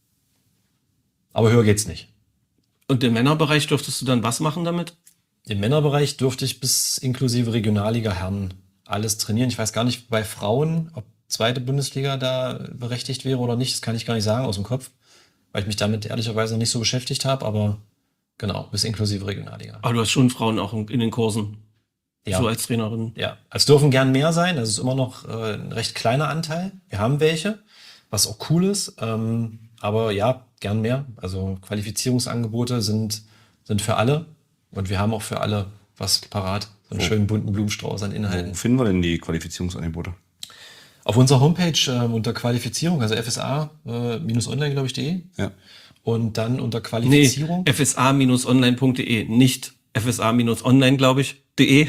Aber höher geht's nicht. Und im Männerbereich dürftest du dann was machen damit? Im Männerbereich durfte ich bis inklusive Regionalliga Herren alles trainieren. Ich weiß gar nicht, bei Frauen, ob zweite Bundesliga da berechtigt wäre oder nicht, das kann ich gar nicht sagen aus dem Kopf, weil ich mich damit ehrlicherweise noch nicht so beschäftigt habe, aber genau, bis inklusive Regionalliga. Aber du hast schon Frauen auch in den Kursen, ja. So als Trainerin. Ja, es dürfen gern mehr sein, das ist immer noch äh, ein recht kleiner Anteil. Wir haben welche, was auch cool ist, ähm, aber ja, gern mehr. Also Qualifizierungsangebote sind, sind für alle und wir haben auch für alle was parat, so einen oh. schönen bunten Blumenstrauß an Inhalten. Wo finden wir denn die Qualifizierungsangebote? Auf unserer Homepage äh, unter Qualifizierung, also F S A Bindestrich online, glaube ich, de. Ja. Und dann unter Qualifizierung. Nee, F S A Bindestrich online Punkt de, nicht F S A Bindestrich online, glaube ich, de.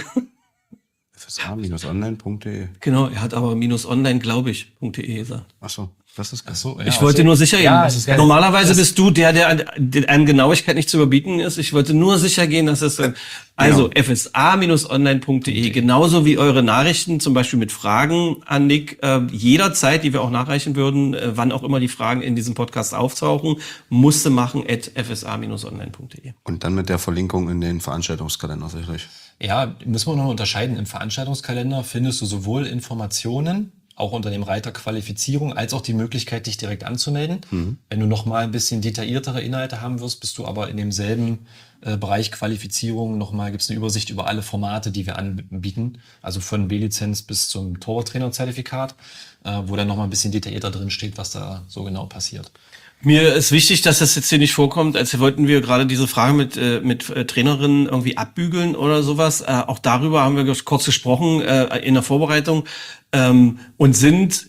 F S A Bindestrich online Punkt de. Genau, er hat aber minus online, glaube ich, .de gesagt. Ach so. Das ist Ach so, ja, ich wollte also, nur sicher gehen. Ja, das ist normalerweise das bist du der, der an, an Genauigkeit nicht zu überbieten ist. Ich wollte nur sicher gehen, dass es dann, also genau. F S A Bindestrich online Punkt de, genauso wie eure Nachrichten, zum Beispiel mit Fragen an Nick, äh, jederzeit, die wir auch nachreichen würden, äh, wann auch immer die Fragen in diesem Podcast auftauchen, musste machen at F S A Bindestrich online Punkt de. Und dann mit der Verlinkung in den Veranstaltungskalender sicherlich. Ja, müssen wir noch unterscheiden. Im Veranstaltungskalender findest du sowohl Informationen, auch unter dem Reiter Qualifizierung, als auch die Möglichkeit, dich direkt anzumelden. Mhm. Wenn du noch mal ein bisschen detailliertere Inhalte haben wirst, bist du aber in demselben äh, Bereich Qualifizierung noch mal, gibt's eine Übersicht über alle Formate, die wir anbieten, also von B-Lizenz bis zum Torwarttrainerzertifikat, äh, wo dann noch mal ein bisschen detaillierter drin steht, was da so genau passiert. Mir ist wichtig, dass das jetzt hier nicht vorkommt, als wollten wir gerade diese Frage mit äh, mit äh, Trainerinnen irgendwie abbügeln oder sowas. Äh, auch darüber haben wir kurz gesprochen äh, in der Vorbereitung ähm, und sind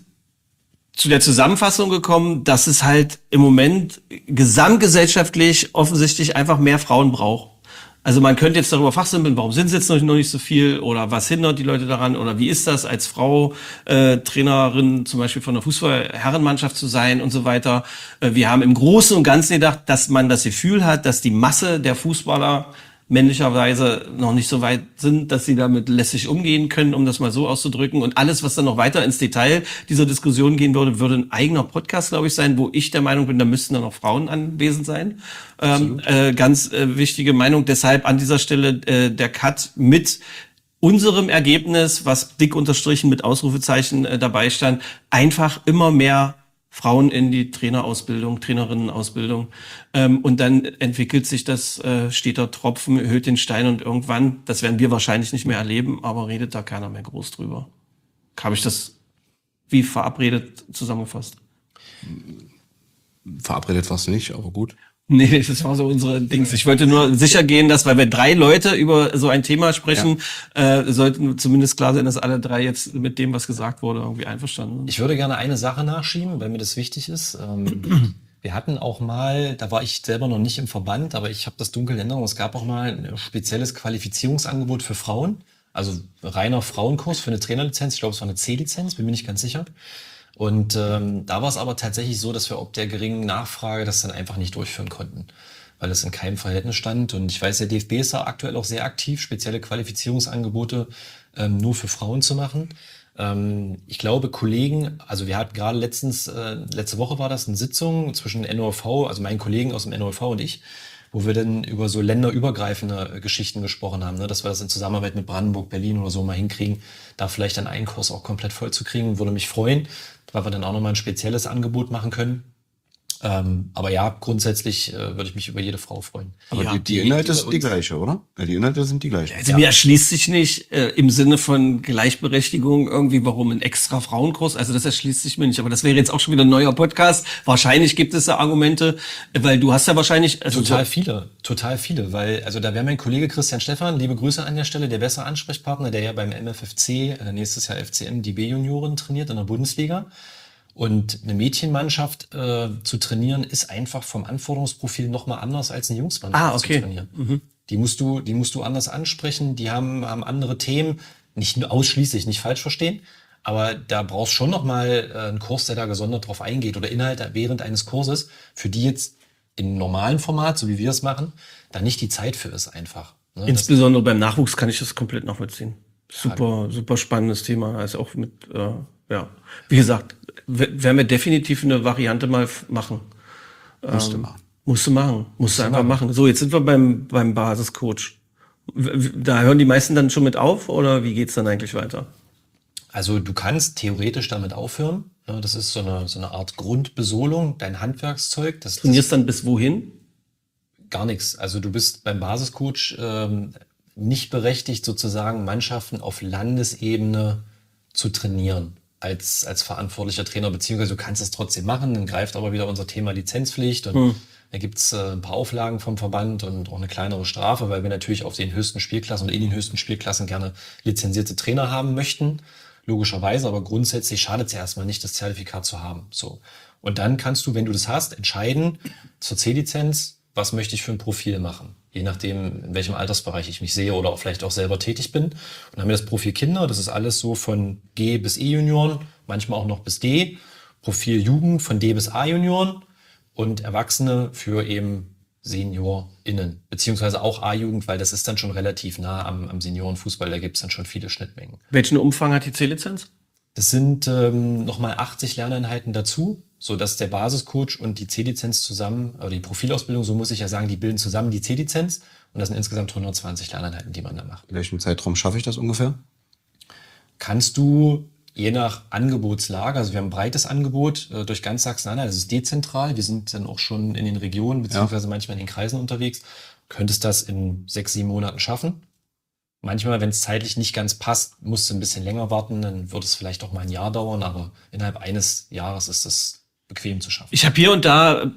zu der Zusammenfassung gekommen, dass es halt im Moment gesamtgesellschaftlich offensichtlich einfach mehr Frauen braucht. Also man könnte jetzt darüber fachsimpeln, warum sind es jetzt noch nicht so viel oder was hindert die Leute daran oder wie ist das als Frau äh, Trainerin zum Beispiel von der Fußball-Herrenmannschaft zu sein und so weiter. Äh, wir haben im Großen und Ganzen gedacht, dass man das Gefühl hat, dass die Masse der Fußballer männlicherweise noch nicht so weit sind, dass sie damit lässig umgehen können, um das mal so auszudrücken. Und alles, was dann noch weiter ins Detail dieser Diskussion gehen würde, würde ein eigener Podcast, glaube ich, sein, wo ich der Meinung bin, da müssten dann auch Frauen anwesend sein. Ähm, äh, ganz äh, wichtige Meinung. Deshalb an dieser Stelle äh, der Cut mit unserem Ergebnis, was dick unterstrichen mit Ausrufezeichen äh, dabei stand, einfach immer mehr Frauen in die Trainerausbildung, Trainerinnenausbildung. Ähm, und dann entwickelt sich das äh, steter Tropfen, erhöht den Stein und irgendwann, das werden wir wahrscheinlich nicht mehr erleben, aber redet da keiner mehr groß drüber. Habe ich das wie verabredet zusammengefasst? Verabredet war es nicht, aber gut. Nee, das war so unsere Dings. Ich wollte nur sicher gehen, dass, weil wir drei Leute über so ein Thema sprechen, ja. äh, sollten zumindest klar sein, dass alle drei jetzt mit dem, was gesagt wurde, irgendwie einverstanden sind. Ich würde gerne eine Sache nachschieben, weil mir das wichtig ist. Ähm, wir hatten auch mal, da war ich selber noch nicht im Verband, aber ich habe das dunkel in Erinnerung, es gab auch mal ein spezielles Qualifizierungsangebot für Frauen, also reiner Frauenkurs für eine Trainerlizenz. Ich glaube, es war eine C-Lizenz, bin mir nicht ganz sicher. Und ähm, da war es aber tatsächlich so, dass wir ob der geringen Nachfrage das dann einfach nicht durchführen konnten, weil es in keinem Verhältnis stand. Und ich weiß, der D F B ist da aktuell auch sehr aktiv, spezielle Qualifizierungsangebote ähm, nur für Frauen zu machen. Ähm, ich glaube, Kollegen, also wir hatten gerade letztens, äh, letzte Woche war das eine Sitzung zwischen N O V, also meinen Kollegen aus dem N O V und ich, wo wir dann über so länderübergreifende Geschichten gesprochen haben, ne? Dass wir das in Zusammenarbeit mit Brandenburg, Berlin oder so mal hinkriegen, da vielleicht dann einen Kurs auch komplett voll zu kriegen, würde mich freuen, weil wir dann auch nochmal ein spezielles Angebot machen können. Ähm, aber ja, grundsätzlich äh, würde ich mich über jede Frau freuen. Aber Ja, die, die die- Inhalte die sind bei die uns- gleiche, oder? Ja, die Inhalte sind die gleichen. Also mir erschließt sich nicht äh, im Sinne von Gleichberechtigung irgendwie, warum ein extra Frauenkurs, also das erschließt sich mir nicht. Aber das wäre jetzt auch schon wieder ein neuer Podcast. Wahrscheinlich gibt es da Argumente, äh, weil du hast ja wahrscheinlich... Also Total viele, total viele, weil, also da wäre mein Kollege Christian Stephan, liebe Grüße an der Stelle, der bessere Ansprechpartner, der ja beim M F F C, äh, nächstes Jahr F C M, die B-Junioren trainiert in der Bundesliga. Und eine Mädchenmannschaft äh, zu trainieren, ist einfach vom Anforderungsprofil nochmal anders als eine Jungsmannschaft Ah, okay. zu trainieren. Die musst du, die musst du anders ansprechen, die haben, haben andere Themen, nicht nur ausschließlich, nicht falsch verstehen, aber da brauchst schon nochmal äh, einen Kurs, der da gesondert drauf eingeht oder Inhalte während eines Kurses, für die jetzt im normalen Format, so wie wir es machen, da nicht die Zeit für ist einfach. Ne? Das, insbesondere beim Nachwuchs kann ich das komplett nachvollziehen. Super, super spannendes Thema. Also auch mit, äh, ja, wie gesagt, w- werden wir definitiv eine Variante mal f- machen. Musste machen. Musst du machen, musst du einfach machen. So, jetzt sind wir beim, beim Basiscoach. W- w- Da hören die meisten dann schon mit auf oder wie geht's dann eigentlich weiter? Also du kannst theoretisch damit aufhören. Ne? Das ist so eine, so eine Art Grundbesolung, dein Handwerkszeug. Das, das Trainierst dann bis wohin? gar nichts. Also du bist beim Basiscoach ähm, nicht berechtigt, sozusagen Mannschaften auf Landesebene zu trainieren als, als verantwortlicher Trainer, beziehungsweise du kannst es trotzdem machen, dann greift aber wieder unser Thema Lizenzpflicht und hm. da gibt's äh, ein paar Auflagen vom Verband und auch eine kleinere Strafe, weil wir natürlich auf den höchsten Spielklassen und in den höchsten Spielklassen gerne lizenzierte Trainer haben möchten, logischerweise, aber grundsätzlich schadet es ja erstmal nicht, das Zertifikat zu haben. So. Und dann kannst du, wenn du das hast, entscheiden zur C-Lizenz, was möchte ich für ein Profil machen, je nachdem, in welchem Altersbereich ich mich sehe oder auch vielleicht auch selber tätig bin. Und dann haben wir das Profil Kinder, das ist alles so von G bis E-Junioren, manchmal auch noch bis D. Profil Jugend von D bis A-Junioren und Erwachsene für eben SeniorInnen, beziehungsweise auch A-Jugend, weil das ist dann schon relativ nah am, am Seniorenfußball, da gibt es dann schon viele Schnittmengen. Welchen Umfang hat die C-Lizenz? Das sind ähm, nochmal achtzig Lerneinheiten dazu, so dass der Basiscoach und die C-Lizenz zusammen, oder die Profilausbildung, so muss ich ja sagen, die bilden zusammen die C-Lizenz und das sind insgesamt hundertzwanzig Lerneinheiten, die man da macht. In welchem Zeitraum schaffe ich das ungefähr? Kannst du je nach Angebotslage, also wir haben ein breites Angebot äh, durch ganz Sachsen-Anhalt, das ist dezentral, wir sind dann auch schon in den Regionen beziehungsweise manchmal in den Kreisen unterwegs, könntest das in sechs, sieben Monaten schaffen. Manchmal, wenn es zeitlich nicht ganz passt, musst du ein bisschen länger warten, dann wird es vielleicht auch mal ein Jahr dauern, aber innerhalb eines Jahres ist das bequem zu schaffen. Ich habe hier und da,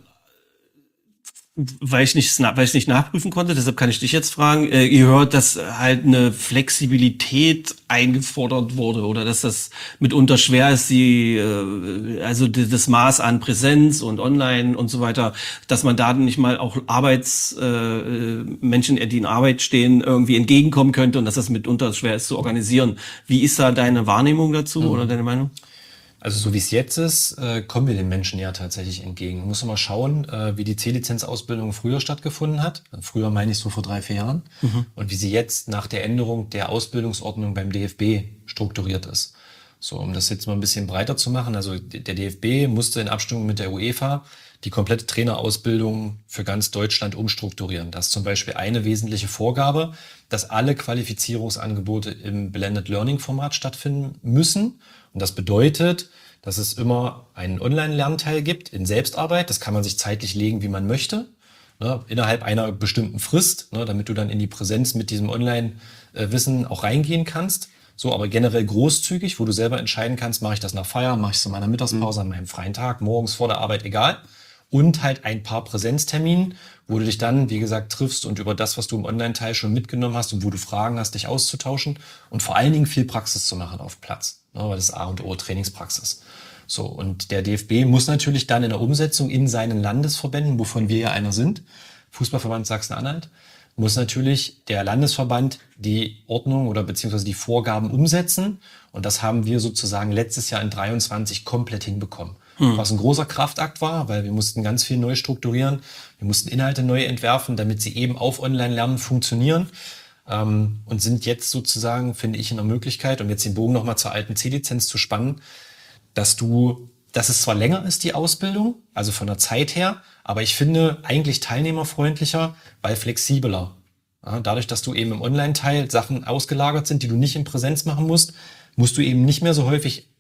weil ich nicht, weil ich nicht nachprüfen konnte, deshalb kann ich dich jetzt fragen, äh, ihr hört, dass halt eine Flexibilität eingefordert wurde oder dass das mitunter schwer ist, die, äh, also die, das Maß an Präsenz und Online und so weiter, dass man da nicht mal auch Arbeitsmenschen, äh, Menschen, die in Arbeit stehen, irgendwie entgegenkommen könnte und dass das mitunter schwer ist zu organisieren. Wie ist da deine Wahrnehmung dazu mhm. oder deine Meinung? Also so wie es jetzt ist, äh, kommen wir den Menschen ja tatsächlich entgegen. Muss mal schauen, äh, wie die C-Lizenz-Ausbildung früher stattgefunden hat. Früher meine ich so vor drei, vier Jahren. Mhm. Und wie sie jetzt nach der Änderung der Ausbildungsordnung beim D F B strukturiert ist. So, um das jetzt mal ein bisschen breiter zu machen. Also der D F B musste in Abstimmung mit der UEFA die komplette Trainerausbildung für ganz Deutschland umstrukturieren. Das ist zum Beispiel eine wesentliche Vorgabe, dass alle Qualifizierungsangebote im Blended Learning Format stattfinden müssen. Und das bedeutet, dass es immer einen Online-Lernteil gibt in Selbstarbeit. Das kann man sich zeitlich legen, wie man möchte, ne, innerhalb einer bestimmten Frist, ne, damit du dann in die Präsenz mit diesem Online-Wissen auch reingehen kannst. So, aber generell großzügig, wo du selber entscheiden kannst, mache ich das nach Feierabend, mache ich es in meiner Mittagspause, mhm. an meinem freien Tag, morgens vor der Arbeit, egal. Und halt ein paar Präsenzterminen, wo du dich dann, wie gesagt, triffst und über das, was du im Online-Teil schon mitgenommen hast und wo du Fragen hast, dich auszutauschen und vor allen Dingen viel Praxis zu machen auf Platz. Ne, weil das ist A und O, Trainingspraxis. So, und der D F B muss natürlich dann in der Umsetzung in seinen Landesverbänden, wovon wir ja einer sind, Fußballverband Sachsen-Anhalt, muss natürlich der Landesverband die Ordnung oder beziehungsweise die Vorgaben umsetzen. Und das haben wir sozusagen letztes Jahr in dreiundzwanzig komplett hinbekommen. Hm. Was ein großer Kraftakt war, weil wir mussten ganz viel neu strukturieren. Wir mussten Inhalte neu entwerfen, damit sie eben auf Online-Lernen funktionieren. Ähm, und sind jetzt sozusagen, finde ich, in der Möglichkeit, um jetzt den Bogen nochmal zur alten C-Lizenz zu spannen, dass du, dass es zwar länger ist, die Ausbildung, also von der Zeit her, aber ich finde eigentlich teilnehmerfreundlicher, weil flexibler. Ja, dadurch, dass du eben im Online-Teil Sachen ausgelagert sind, die du nicht in Präsenz machen musst, musst du eben nicht mehr so häufig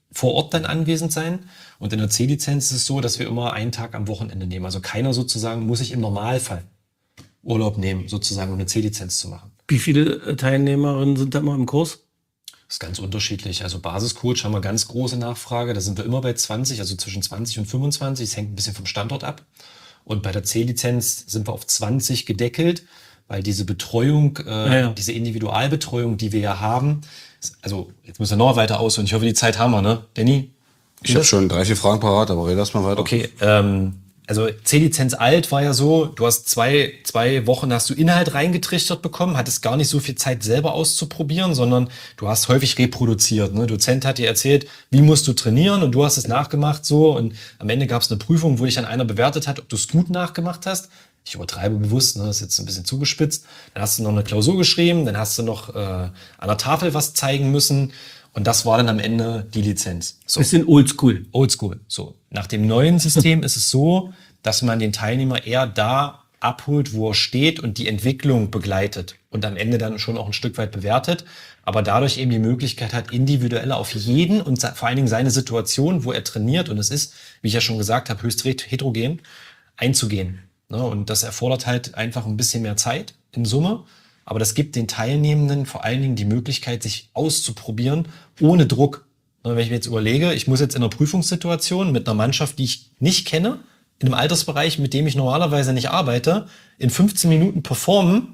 vor Ort dann anwesend sein. Und in der C-Lizenz ist es so, dass wir immer einen Tag am Wochenende nehmen. Also keiner sozusagen muss sich im Normalfall Urlaub nehmen, sozusagen, um eine C-Lizenz zu machen. Wie viele Teilnehmerinnen sind da mal im Kurs? Das ist ganz unterschiedlich. Also Basiscoach haben wir ganz große Nachfrage. Da sind wir immer bei zwanzig, also zwischen zwanzig und fünfundzwanzig. Das hängt ein bisschen vom Standort ab. Und bei der C-Lizenz sind wir auf zwanzig gedeckelt, weil diese Betreuung, äh, ja, ja. diese Individualbetreuung, die wir ja haben, also jetzt müssen wir noch weiter aus und ich hoffe, die Zeit haben wir, ne? Danny? Ich habe schon drei, vier Fragen parat, aber red erst mal weiter. Okay, ähm, also C-Lizenz alt war ja so, du hast zwei, zwei Wochen hast du Inhalt reingetrichtert bekommen, hattest gar nicht so viel Zeit selber auszuprobieren, sondern du hast häufig reproduziert. Ne? Dozent hat dir erzählt, wie musst du trainieren und du hast es nachgemacht so und am Ende gab es eine Prüfung, wo dich dann einer bewertet hat, ob du es gut nachgemacht hast. Ich übertreibe bewusst, ne? Das ist jetzt ein bisschen zugespitzt. Dann hast du noch eine Klausur geschrieben, dann hast du noch äh, an der Tafel was zeigen müssen. Und das war dann am Ende die Lizenz. So. Bisschen oldschool. Oldschool. So. Nach dem neuen System ist es so, dass man den Teilnehmer eher da abholt, wo er steht und die Entwicklung begleitet und am Ende dann schon auch ein Stück weit bewertet, aber dadurch eben die Möglichkeit hat, individuell auf jeden und vor allen Dingen seine Situation, wo er trainiert, und es ist, wie ich ja schon gesagt habe, höchst heterogen, einzugehen. Und das erfordert halt einfach ein bisschen mehr Zeit in Summe. Aber das gibt den Teilnehmenden vor allen Dingen die Möglichkeit, sich auszuprobieren, ohne Druck. Wenn ich mir jetzt überlege, ich muss jetzt in einer Prüfungssituation mit einer Mannschaft, die ich nicht kenne, in einem Altersbereich, mit dem ich normalerweise nicht arbeite, in fünfzehn Minuten performen,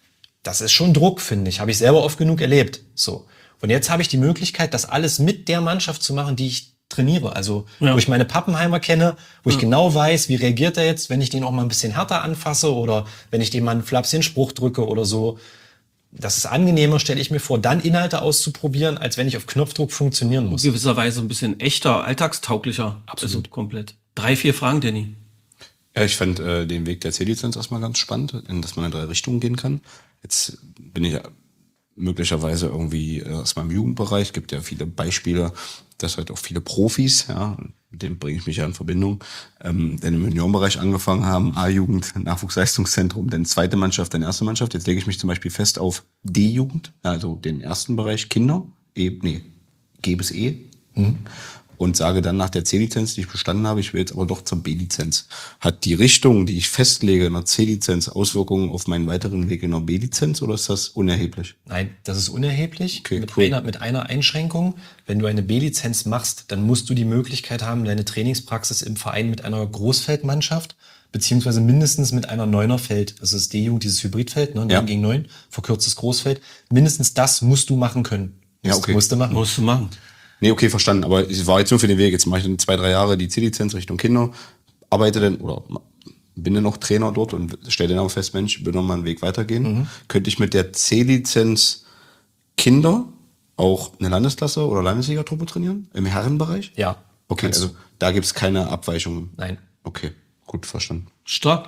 das ist schon Druck, finde ich. Habe ich selber oft genug erlebt. So. Und jetzt habe ich die Möglichkeit, das alles mit der Mannschaft zu machen, die ich trainiere. Also, ja. Wo ich meine Pappenheimer kenne, wo ja. ich genau weiß, wie reagiert er jetzt, wenn ich den auch mal ein bisschen härter anfasse oder wenn ich dem mal einen flapsigen Spruch drücke oder so. Das ist angenehmer, stelle ich mir vor, dann Inhalte auszuprobieren, als wenn ich auf Knopfdruck funktionieren muss. In gewisser Weise ein bisschen echter, alltagstauglicher. Absolut. Also komplett. Drei, vier Fragen, Danny. Ja, ich fand äh, den Weg der C-Lizenz erstmal ganz spannend, in dass man in drei Richtungen gehen kann. Jetzt bin ich möglicherweise irgendwie erstmal im Jugendbereich, gibt ja viele Beispiele, dass halt auch viele Profis, ja, mit denen bringe ich mich ja in Verbindung, ähm, dann im Juniorenbereich angefangen haben, A-Jugend, Nachwuchsleistungszentrum, dann zweite Mannschaft, dann erste Mannschaft. Jetzt lege ich mich zum Beispiel fest auf D-Jugend, also den ersten Bereich Kinder, E, nee, G bis E. Mhm. Und sage dann nach der C-Lizenz, die ich bestanden habe, ich will jetzt aber doch zur B-Lizenz. Hat die Richtung, die ich festlege in der C-Lizenz, Auswirkungen auf meinen weiteren Weg in der B-Lizenz oder ist das unerheblich? Nein, das ist unerheblich. Okay, mit, cool. einer, mit einer Einschränkung. Wenn du eine B-Lizenz machst, dann musst du die Möglichkeit haben, deine Trainingspraxis im Verein mit einer Großfeldmannschaft beziehungsweise mindestens mit einer Neunerfeld, also das D-Jugend, dieses Hybridfeld, ne, neun ja. gegen neun, verkürztes Großfeld, mindestens das musst du machen können. Ja, okay. Musst du machen. Musst du machen. Nee, okay, verstanden. Aber es war jetzt nur für den Weg. Jetzt mache ich dann zwei, drei Jahre die C-Lizenz Richtung Kinder, arbeite dann oder bin dann noch Trainer dort und stelle dann auch fest, Mensch, will noch mal einen Weg weitergehen. Mhm. Könnte ich mit der C-Lizenz Kinder auch eine Landesklasse oder Landesliga-Truppe trainieren? Im Herrenbereich? Ja. Okay, also da gibt's keine Abweichungen? Nein. Okay, gut, verstanden. Stark.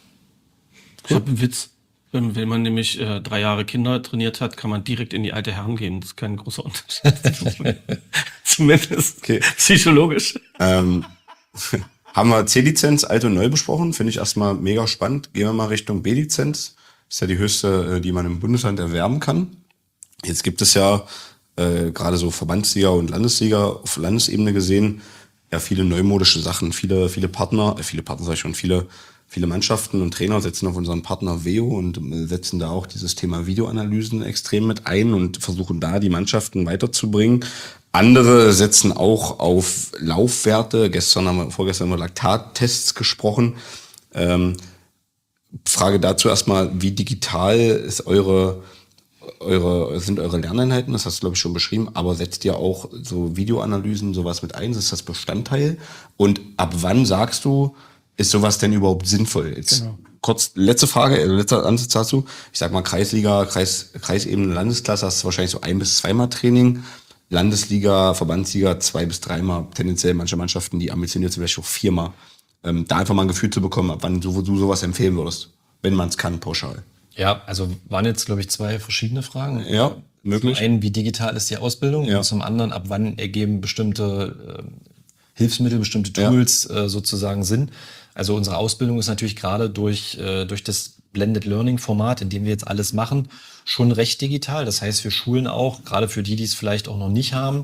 Ich habe einen Witz. Wenn, wenn man nämlich äh, drei Jahre Kinder trainiert hat, kann man direkt in die alte Herren gehen. Das ist kein großer Unterschied. Zumindest okay. Psychologisch. Ähm, haben wir C-Lizenz alt und neu besprochen. Finde ich erstmal mega spannend. Gehen wir mal Richtung B-Lizenz. Ist ja die höchste, die man im Bundesland erwerben kann. Jetzt gibt es ja äh, gerade so Verbandsliga und Landesliga auf Landesebene gesehen ja viele neumodische Sachen. Viele, viele Partner, äh, viele Partner sag ich schon, viele Viele Mannschaften und Trainer setzen auf unseren Partner Veo und setzen da auch dieses Thema Videoanalysen extrem mit ein und versuchen da die Mannschaften weiterzubringen. Andere setzen auch auf Laufwerte. Gestern haben wir, vorgestern haben wir Laktattests gesprochen. Ähm, Frage dazu erstmal, wie digital ist eure, eure, sind eure Lerneinheiten? Das hast du, glaube ich, schon beschrieben. Aber setzt ihr auch so Videoanalysen, sowas mit ein? Ist das Bestandteil? Und ab wann sagst du, ist sowas denn überhaupt sinnvoll? Jetzt genau. Kurz, letzte Frage, äh, letzter Ansatz dazu. Ich sag mal, Kreisliga, Kreis, Kreisebene, Landesklasse hast du wahrscheinlich so ein- bis zweimal Training. Landesliga, Verbandsliga zwei- bis dreimal. Tendenziell manche Mannschaften, die ambitioniert sind, vielleicht auch viermal. Ähm, da einfach mal ein Gefühl zu bekommen, ab wann du, du sowas empfehlen würdest. Wenn man es kann, pauschal. Ja, also waren jetzt, glaube ich, zwei verschiedene Fragen. Ja, möglich. Zum einen, wie digital ist die Ausbildung? Ja. Und zum anderen, ab wann ergeben bestimmte äh, Hilfsmittel, bestimmte Tools ja. äh, sozusagen Sinn? Also unsere Ausbildung ist natürlich gerade durch, äh, durch das Blended Learning Format, in dem wir jetzt alles machen, schon recht digital. Das heißt, wir schulen auch, gerade für die, die es vielleicht auch noch nicht haben,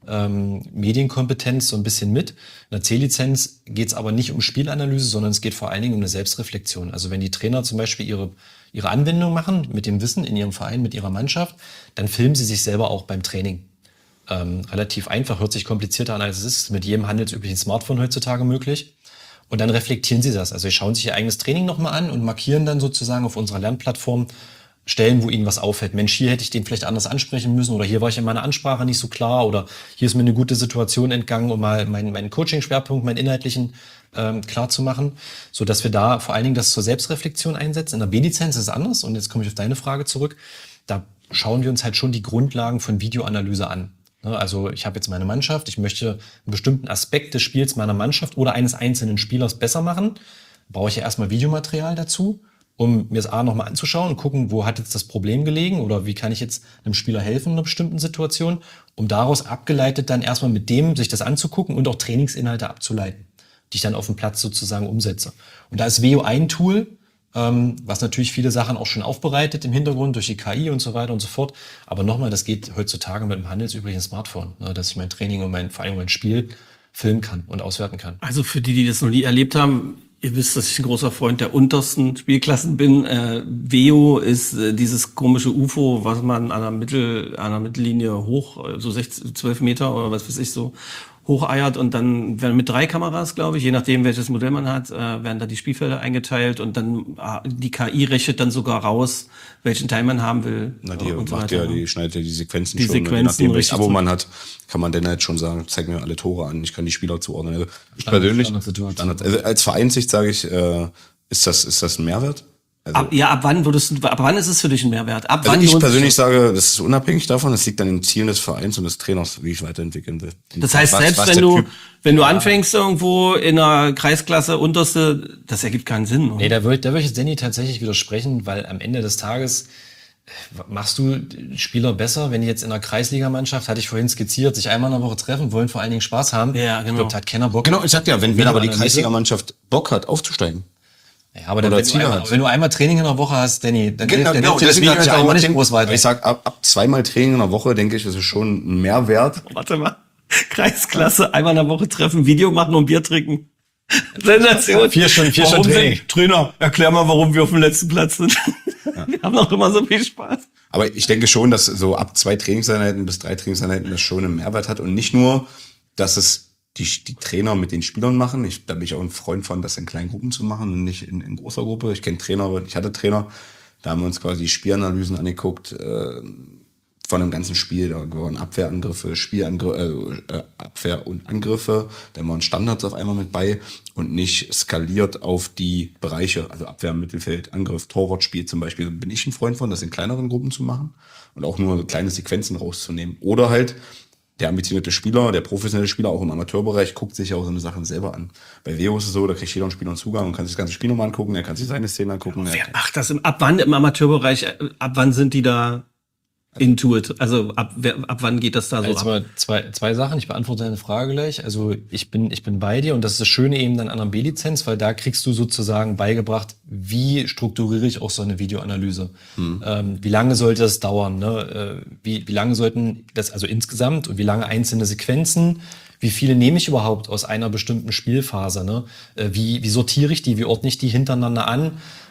ähm, Medienkompetenz so ein bisschen mit. In der C-Lizenz geht es aber nicht um Spielanalyse, sondern es geht vor allen Dingen um eine Selbstreflexion. Also wenn die Trainer zum Beispiel ihre, ihre Anwendung machen mit dem Wissen in ihrem Verein, mit ihrer Mannschaft, dann filmen sie sich selber auch beim Training. Ähm, relativ einfach, hört sich komplizierter an, als es ist. Mit jedem handelsüblichen Smartphone heutzutage möglich. Und dann reflektieren sie das. Also sie schauen sich ihr eigenes Training nochmal an und markieren dann sozusagen auf unserer Lernplattform Stellen, wo ihnen was auffällt. Mensch, hier hätte ich den vielleicht anders ansprechen müssen oder hier war ich in meiner Ansprache nicht so klar oder hier ist mir eine gute Situation entgangen, um mal meinen, meinen Coaching-Schwerpunkt, meinen inhaltlichen ähm, klar zu machen, so dass wir da vor allen Dingen das zur Selbstreflexion einsetzen. In der B-Lizenz ist es anders und jetzt komme ich auf deine Frage zurück. Da schauen wir uns halt schon die Grundlagen von Videoanalyse an. Also ich habe jetzt meine Mannschaft, ich möchte einen bestimmten Aspekt des Spiels meiner Mannschaft oder eines einzelnen Spielers besser machen, brauche ich ja erstmal Videomaterial dazu, um mir das A nochmal anzuschauen und gucken, wo hat jetzt das Problem gelegen oder wie kann ich jetzt einem Spieler helfen in einer bestimmten Situation, um daraus abgeleitet dann erstmal mit dem sich das anzugucken und auch Trainingsinhalte abzuleiten, die ich dann auf dem Platz sozusagen umsetze. Und da ist Veo ein Tool, ähm, was natürlich viele Sachen auch schon aufbereitet im Hintergrund durch die K I und so weiter und so fort. Aber nochmal, das geht heutzutage mit einem handelsüblichen Smartphone, ne, dass ich mein Training und mein, vor allem mein Spiel filmen kann und auswerten kann. Also für die, die das noch nie erlebt haben, ihr wisst, dass ich ein großer Freund der untersten Spielklassen bin. Äh, Veo ist äh, dieses komische U F O, was man an der Mittel, an der Mittellinie hoch, so sechzehn, zwölf Meter oder was weiß ich so, hocheiert und dann werden mit drei Kameras, glaube ich, je nachdem welches Modell man hat, äh, werden da die Spielfelder eingeteilt und dann äh, die K I rechnet dann sogar raus, welchen Teil man haben will. Na, die und so macht weiter. ja, die schneidet ja die Sequenzen Die schon. Sequenzen, je nachdem, welches richtig Abo so. man hat, kann man dann halt schon sagen, zeig mir alle Tore an, ich kann die Spieler zuordnen. Also ich Standard- persönlich, Standardsituation. Standard, also als Vereinssicht sage ich, äh, ist das, ist das ein Mehrwert? Also, Ab, ja, ab wann würdest du, ab wann ist es für dich ein Mehrwert? Ab also wann ich lohnt sich persönlich das? sage, das ist unabhängig davon, das liegt an den Zielen des Vereins und des Trainers, wie ich weiterentwickeln will. Das heißt, Was- selbst was wenn der du, Typ- wenn du anfängst irgendwo in einer Kreisklasse unterste, das ergibt keinen Sinn. Oder? Nee, da würde da würd ich jetzt Danny tatsächlich widersprechen, weil am Ende des Tages äh, machst du Spieler besser, wenn die jetzt in einer Kreisligamannschaft, hatte ich vorhin skizziert, sich einmal in der Woche treffen, wollen vor allen Dingen Spaß haben. Ja, Ich genau. glaube, da hat keiner Bock. Genau, ich sag ja, wenn, wenn aber die Videoanalyse. Kreisligamannschaft Bock hat, aufzusteigen. Ja, aber dann, Oder wenn, du Ziele einmal, hat. wenn du einmal Training in der Woche hast, Danny, dann Genau, hilft, dann genau, hilft dir das deswegen Video sag ich jetzt auch, auch nicht ich groß weiter. Ich sag, ab, ab zweimal Training in der Woche, denke ich, ist es schon ein Mehrwert. Warte mal. Kreisklasse, einmal in der Woche treffen, Video machen und Bier trinken. Sensation. Vier Stunden, vier Warum Stunden Training. sind- Trainer, erklär mal, warum wir auf dem letzten Platz sind. Wir haben auch immer so viel Spaß. Aber ich denke schon, dass so ab zwei Trainingseinheiten bis drei Trainingseinheiten das schon einen Mehrwert hat und nicht nur, dass es die, die Trainer mit den Spielern machen. Ich, da bin ich auch ein Freund von, das in kleinen Gruppen zu machen und nicht in, in großer Gruppe. Ich kenne Trainer, ich hatte Trainer, da haben wir uns quasi die Spielanalysen angeguckt, äh, von dem ganzen Spiel. Da gehören Abwehrangriffe, Spielangriffe, äh, Abwehr und Angriffe. Da waren Standards auf einmal mit bei und nicht skaliert auf die Bereiche, also Abwehr, Mittelfeld, Angriff, Torwartspiel zum Beispiel. Bin ich ein Freund von, das in kleineren Gruppen zu machen und auch nur kleine Sequenzen rauszunehmen. Oder halt der ambitionierte Spieler, der professionelle Spieler, auch im Amateurbereich, guckt sich ja auch so eine Sachen selber an. Bei Veo ist es so, da kriegt jeder einen Spieler einen Zugang und kann sich das ganze Spiel nochmal angucken, er kann sich seine Szenen angucken. Wer macht das? Im, ab wann im Amateurbereich, äh, ab wann sind die da into it? Also ab, wer, ab wann geht das da so Jetzt ab? mal zwei, zwei Sachen. Ich beantworte deine Frage gleich. Also ich bin, ich bin bei dir und das ist das Schöne eben dann an der B-Lizenz, weil da kriegst du sozusagen beigebracht, wie strukturiere ich auch so eine Videoanalyse. Hm. Ähm, wie lange sollte das dauern? Ne? Äh, wie, wie lange sollten das also insgesamt und wie lange einzelne Sequenzen? Wie viele nehme ich überhaupt aus einer bestimmten Spielphase? Ne? Äh, wie, wie sortiere ich die? Wie ordne ich die hintereinander an?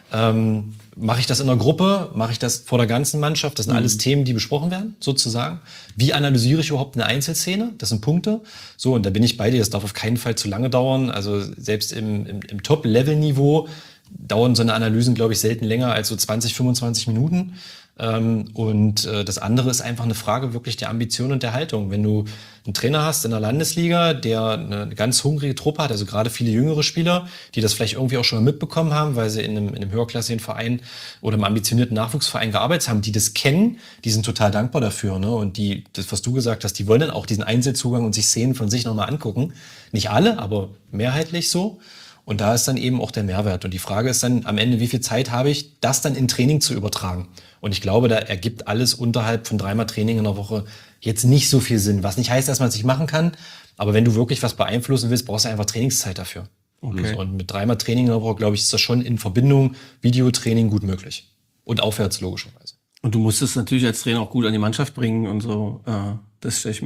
Ähm, mache ich das in einer Gruppe? Mache ich das vor der ganzen Mannschaft? Das sind mhm. alles Themen, die besprochen werden, sozusagen. Wie analysiere ich überhaupt eine Einzelszene? Das sind Punkte. So, und da bin ich bei dir. Das darf auf keinen Fall zu lange dauern. Also selbst im, im, im Top-Level-Niveau dauern so eine Analysen, glaube ich, selten länger als so zwanzig, fünfundzwanzig Minuten. Ähm, und äh, das andere ist einfach eine Frage wirklich der Ambition und der Haltung. Wenn du einen Trainer hast in der Landesliga, der eine ganz hungrige Truppe hat, also gerade viele jüngere Spieler, die das vielleicht irgendwie auch schon mal mitbekommen haben, weil sie in einem, in einem höherklassigen Verein oder einem ambitionierten Nachwuchsverein gearbeitet haben, die das kennen, die sind total dankbar dafür. Ne? Und die, das, was du gesagt hast, die wollen dann auch diesen Einzelzugang und sich Szenen von sich nochmal angucken. Nicht alle, aber mehrheitlich so. Und da ist dann eben auch der Mehrwert. Und die Frage ist dann am Ende, wie viel Zeit habe ich, das dann in Training zu übertragen? Und ich glaube, da ergibt alles unterhalb von dreimal Training in der Woche jetzt nicht so viel Sinn. Was nicht heißt, dass man es nicht machen kann. Aber wenn du wirklich was beeinflussen willst, brauchst du einfach Trainingszeit dafür. Okay. Und mit dreimal Training in der Woche, glaube ich, ist das schon in Verbindung Videotraining gut möglich. Und aufwärts logischerweise. Und du musst es natürlich als Trainer auch gut an die Mannschaft bringen und so. Äh, das stelle ich mir auch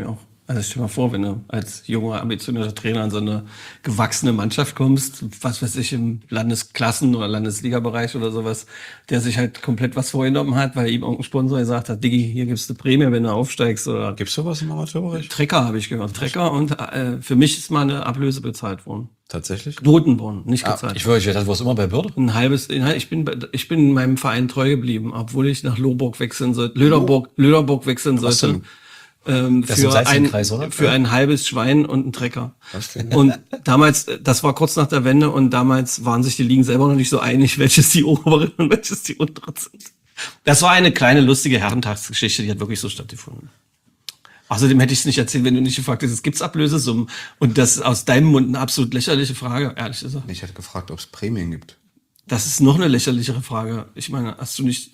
Also stell dir mal vor, wenn du als junger, ambitionierter Trainer in so eine gewachsene Mannschaft kommst, was weiß ich, im Landesklassen- oder Landesliga-Bereich oder sowas, der sich halt komplett was vorgenommen hat, weil ihm irgendein Sponsor gesagt hat, Diggi, hier gibst du Prämie, wenn du aufsteigst. Oder Gibt's sowas im Amateurbereich? Trecker habe ich gehört. Trecker und äh, für mich ist mal eine Ablöse bezahlt worden. Tatsächlich? Geboten worden, nicht gezahlt. Ich würde, ich dachte, du warst immer bei Börde. Ein halbes, ich bin, bei- ich bin meinem Verein treu geblieben, obwohl ich nach Loburg wechseln sollte, Löderburg, Löderburg wechseln Was sollte. denn? Ähm, Das ist im für ein, Salzkreis, oder? für ein halbes Schwein und einen Trecker. Was denn? Und damals, das war kurz nach der Wende und damals waren sich die Ligen selber noch nicht so einig, welches die oberen und welches die unteren sind. Das war eine kleine, lustige Herrentagsgeschichte, die hat wirklich so stattgefunden. Außerdem hätte ich es nicht erzählt, wenn du nicht gefragt hättest, gibt's Ablösesummen? Und das ist aus deinem Mund eine absolut lächerliche Frage, ehrlich gesagt. Ich hätte gefragt, ob es Prämien gibt. Das ist noch eine lächerlichere Frage. Ich meine, hast du nicht,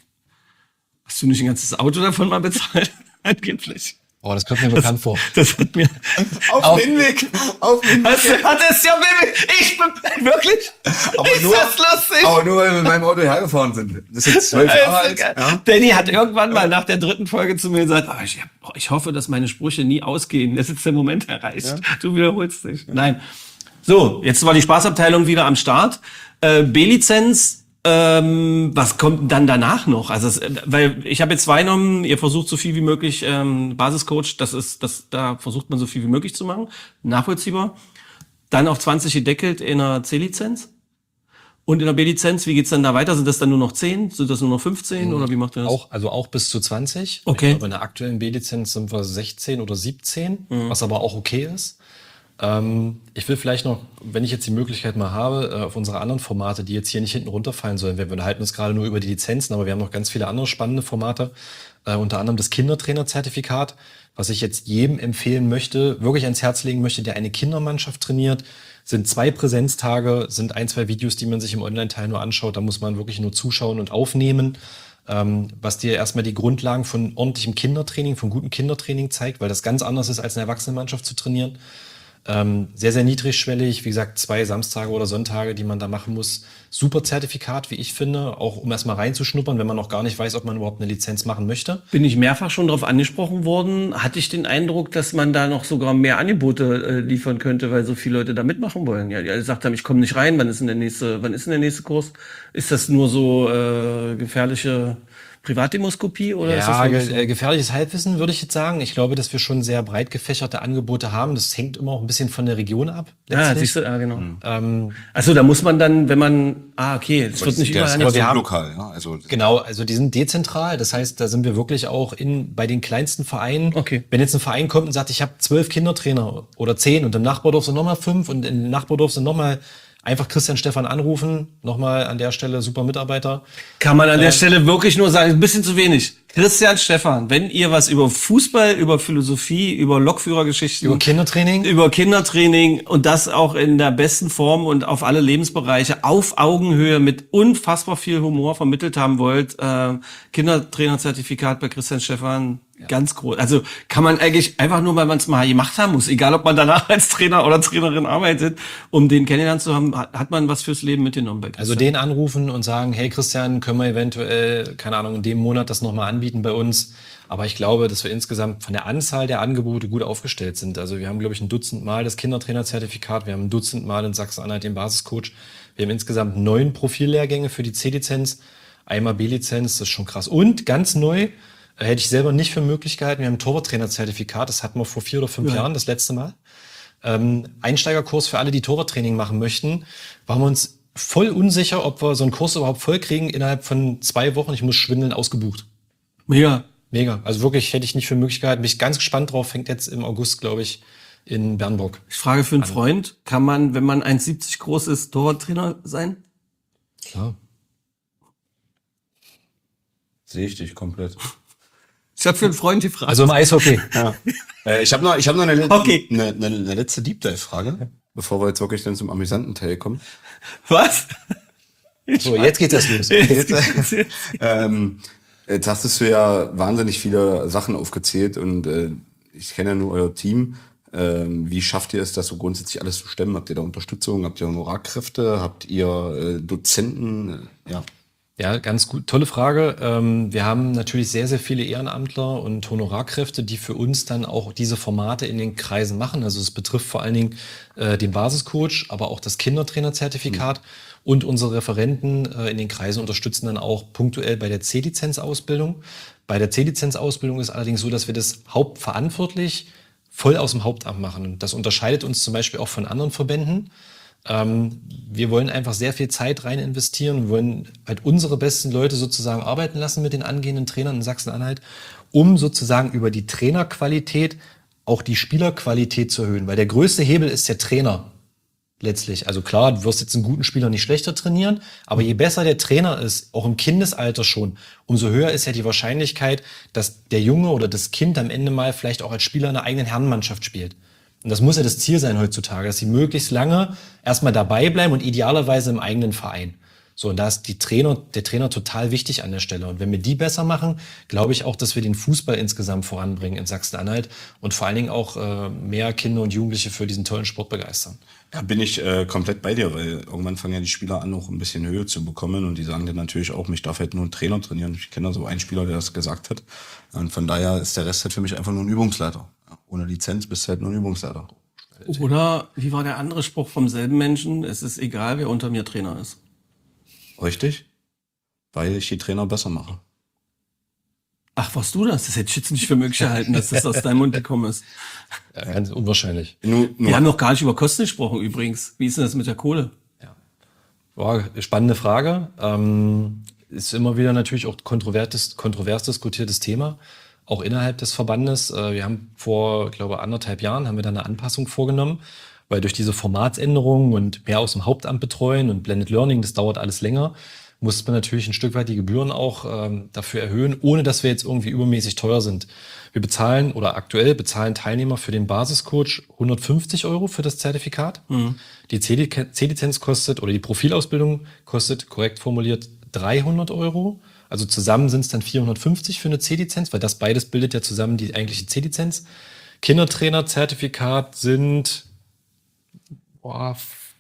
hast du nicht ein ganzes Auto davon mal bezahlt? Angeblich. Oh, das kommt mir bekannt vor. Das hat mir, Auf, Auf- Hinweg! Auf Hinweg! das hat es ja, Baby. Ich bin, wirklich? Aber ist nur, das lustig? aber nur, weil wir mit meinem Auto hergefahren sind. Das ist jetzt zwölf Das ist Jahre so alt. geil. Ja? Danny hat irgendwann mal nach der dritten Folge zu mir gesagt, oh, ich, ich hoffe, dass meine Sprüche nie ausgehen. Jetzt ist der Moment erreicht. Du wiederholst dich. Nein. So, jetzt war die Spaßabteilung wieder am Start. Äh, B-Lizenz, ähm, was kommt dann danach noch? Also, es, weil ich habe jetzt zwei genommen, ihr versucht so viel wie möglich, ähm, Basiscoach, das ist, das, da versucht man so viel wie möglich zu machen. Nachvollziehbar. Dann auf zwanzig gedeckelt in einer C-Lizenz. Und in der B-Lizenz, wie geht's dann da weiter? Sind das dann nur noch zehn? Sind das nur noch fünfzehn? Oder wie macht ihr das? Auch, also auch bis zu zwanzig. Okay. Ich glaube, in der aktuellen B-Lizenz sind wir sechzehn oder siebzehn, was aber auch okay ist. Ähm, ich will vielleicht noch, wenn ich jetzt die Möglichkeit mal habe, äh, auf unsere anderen Formate, die jetzt hier nicht hinten runterfallen sollen. Wir unterhalten uns gerade nur über die Lizenzen, aber wir haben noch ganz viele andere spannende Formate. Äh, unter anderem das Kindertrainer-Zertifikat, was ich jetzt jedem empfehlen möchte, wirklich ans Herz legen möchte, der eine Kindermannschaft trainiert. Sind zwei Präsenztage, sind ein, zwei Videos, die man sich im Online-Teil nur anschaut. Da muss man wirklich nur zuschauen und aufnehmen, ähm, was dir erstmal die Grundlagen von ordentlichem Kindertraining, von gutem Kindertraining zeigt, weil das ganz anders ist, als eine Erwachsenenmannschaft zu trainieren. Ähm, sehr, sehr niedrigschwellig, wie gesagt, zwei Samstage oder Sonntage, die man da machen muss. Super Zertifikat, wie ich finde, auch um erstmal reinzuschnuppern, wenn man noch gar nicht weiß, ob man überhaupt eine Lizenz machen möchte. Bin ich mehrfach schon darauf angesprochen worden. Hatte ich den Eindruck, dass man da noch sogar mehr Angebote äh, liefern könnte, weil so viele Leute da mitmachen wollen. Ja, die alle gesagt haben, ich komme nicht rein, wann ist denn der nächste, wann ist denn der nächste Kurs? Ist das nur so äh, gefährliche Privatdemoskopie oder ist das Ja, wirklich ge so? äh, gefährliches Halbwissen würde ich jetzt sagen. Ich glaube, dass wir schon sehr breit gefächerte Angebote haben. Das hängt immer auch ein bisschen von der Region ab. Ja, letztlich. siehst du, ja, genau. Ähm, Also da muss man dann, wenn man, ah, okay, es wird nicht der überall ist anders. wir haben- lokal, ja. Also, Genau, also die sind dezentral. Das heißt, da sind wir wirklich auch in bei den kleinsten Vereinen. Okay. Wenn jetzt ein Verein kommt und sagt, ich habe zwölf Kindertrainer oder zehn und im Nachbardorf sind nochmal fünf und im Nachbardorf sind nochmal einfach Christian Stefan anrufen. Nochmal an der Stelle super Mitarbeiter. Kann man an der Stelle wirklich nur sagen, ein bisschen zu wenig. Christian Stefan, wenn ihr was über Fußball, über Philosophie, über Lokführergeschichten, Über Kindertraining. über Kindertraining und das auch in der besten Form und auf alle Lebensbereiche auf Augenhöhe mit unfassbar viel Humor vermittelt haben wollt, äh, Kindertrainerzertifikat bei Christian Stefan, ganz groß. Also kann man eigentlich einfach nur, weil man es mal gemacht haben muss, egal ob man danach als Trainer oder Trainerin arbeitet, um den kennengelernt zu haben, hat hat man was fürs Leben mitgenommen bei Christian. Also den anrufen und sagen, hey Christian, können wir eventuell, keine Ahnung, in dem Monat das nochmal anbieten bei uns. Aber ich glaube, dass wir insgesamt von der Anzahl der Angebote gut aufgestellt sind. Also wir haben, glaube ich, ein Dutzend Mal das Kindertrainerzertifikat, wir haben ein Dutzend Mal in Sachsen-Anhalt den Basiscoach. Wir haben insgesamt neun Profillehrgänge für die C-Lizenz, einmal B-Lizenz, das ist schon krass. Und ganz neu, äh, hätte ich selber nicht für Möglichkeiten, wir haben ein Torwarttrainerzertifikat, das hatten wir vor vier oder fünf Ja. Jahren, das letzte Mal. Ähm, Einsteigerkurs für alle, die Torwarttraining machen möchten, waren wir uns voll unsicher, ob wir so einen Kurs überhaupt voll kriegen innerhalb von zwei Wochen. Ich muss schwindeln, ausgebucht. Mega. Mega. Also wirklich hätte ich nicht für Möglichkeiten. Bin ich ganz gespannt drauf. Fängt jetzt im August, glaube ich, in Bernburg. Ich frage für einen Freund, kann man, wenn man eins siebzig groß ist, Torwarttrainer sein? Klar. sehe ich dich komplett. Ich habe für einen Freund gefragt. Also im Eishockey. Ja. Äh, ich habe noch, ich hab noch eine, Okay. eine, eine, eine letzte Deep Dive-Frage, bevor wir jetzt wirklich dann zum amüsanten Teil kommen. was? So, jetzt geht das los. Jetzt, äh, ähm, jetzt hast du ja wahnsinnig viele Sachen aufgezählt und äh, ich kenne ja nur euer Team. Ähm, wie schafft ihr es, das so grundsätzlich alles zu stemmen? Habt ihr da Unterstützung? Habt ihr Honorarkräfte? Habt ihr äh, Dozenten? Äh, ja. Ja, ganz gut. Tolle Frage. Ähm, wir haben natürlich sehr, sehr viele Ehrenamtler und Honorarkräfte, die für uns dann auch diese Formate in den Kreisen machen. Also es betrifft vor allen Dingen äh, den Basiscoach, aber auch das Kindertrainerzertifikat. Mhm. Und unsere Referenten äh, in den Kreisen unterstützen dann auch punktuell bei der C-Lizenz-Ausbildung. Bei der C-Lizenz-Ausbildung ist allerdings so, dass wir das hauptverantwortlich voll aus dem Hauptamt machen. Und das unterscheidet uns zum Beispiel auch von anderen Verbänden. Ähm, wir wollen einfach sehr viel Zeit rein investieren. Wir wollen halt unsere besten Leute sozusagen arbeiten lassen mit den angehenden Trainern in Sachsen-Anhalt, um sozusagen über die Trainerqualität auch die Spielerqualität zu erhöhen. Weil der größte Hebel ist der Trainer letztlich. Also klar, du wirst jetzt einen guten Spieler nicht schlechter trainieren, aber je besser der Trainer ist, auch im Kindesalter schon, umso höher ist ja die Wahrscheinlichkeit, dass der Junge oder das Kind am Ende mal vielleicht auch als Spieler in einer eigenen Herrenmannschaft spielt. Und das muss ja das Ziel sein heutzutage, dass sie möglichst lange erstmal dabei bleiben und idealerweise im eigenen Verein. So, und da ist die Trainer, der Trainer total wichtig an der Stelle. Und wenn wir die besser machen, glaube ich auch, dass wir den Fußball insgesamt voranbringen in Sachsen-Anhalt und vor allen Dingen auch äh, mehr Kinder und Jugendliche für diesen tollen Sport begeistern. Ja, bin ich äh, komplett bei dir, weil irgendwann fangen ja die Spieler an, auch ein bisschen Höhe zu bekommen und die sagen dann natürlich auch, mich darf halt nur ein Trainer trainieren. Ich kenne da so einen Spieler, der das gesagt hat. Und von daher ist der Rest halt für mich einfach nur ein Übungsleiter. Ohne Lizenz bist du halt nur ein Übungsleiter. Oder, wie war der andere Spruch vom selben Menschen? Es ist egal, wer unter mir Trainer ist. Richtig, weil ich die Trainer besser mache. Ach, warst du das? Das hätte ich jetzt nicht für möglich gehalten, dass das aus deinem Mund gekommen ist. Ja, ganz unwahrscheinlich. Nur, nur Wir haben noch gar nicht über Kosten gesprochen übrigens. Wie ist denn das mit der Kohle? Ja, Boah, spannende Frage. Ähm, ist immer wieder natürlich auch kontrovers, kontrovers diskutiertes Thema, auch innerhalb des Verbandes. Äh, wir haben vor, ich glaube, anderthalb Jahren haben wir da eine Anpassung vorgenommen, weil durch diese Formatsänderungen und mehr aus dem Hauptamt betreuen und Blended Learning, das dauert alles länger, musste man natürlich ein Stück weit die Gebühren auch ähm, dafür erhöhen, ohne dass wir jetzt irgendwie übermäßig teuer sind. Wir bezahlen oder aktuell bezahlen Teilnehmer für den Basiscoach hundertfünfzig Euro für das Zertifikat. Mhm. Die C-Lizenz kostet oder die Profilausbildung kostet, korrekt formuliert, dreihundert Euro. Also zusammen sind es dann vierhundertfünfzig für eine C-Lizenz, weil das beides bildet ja zusammen die eigentliche C-Lizenz. Kindertrainer-Zertifikat sind boah,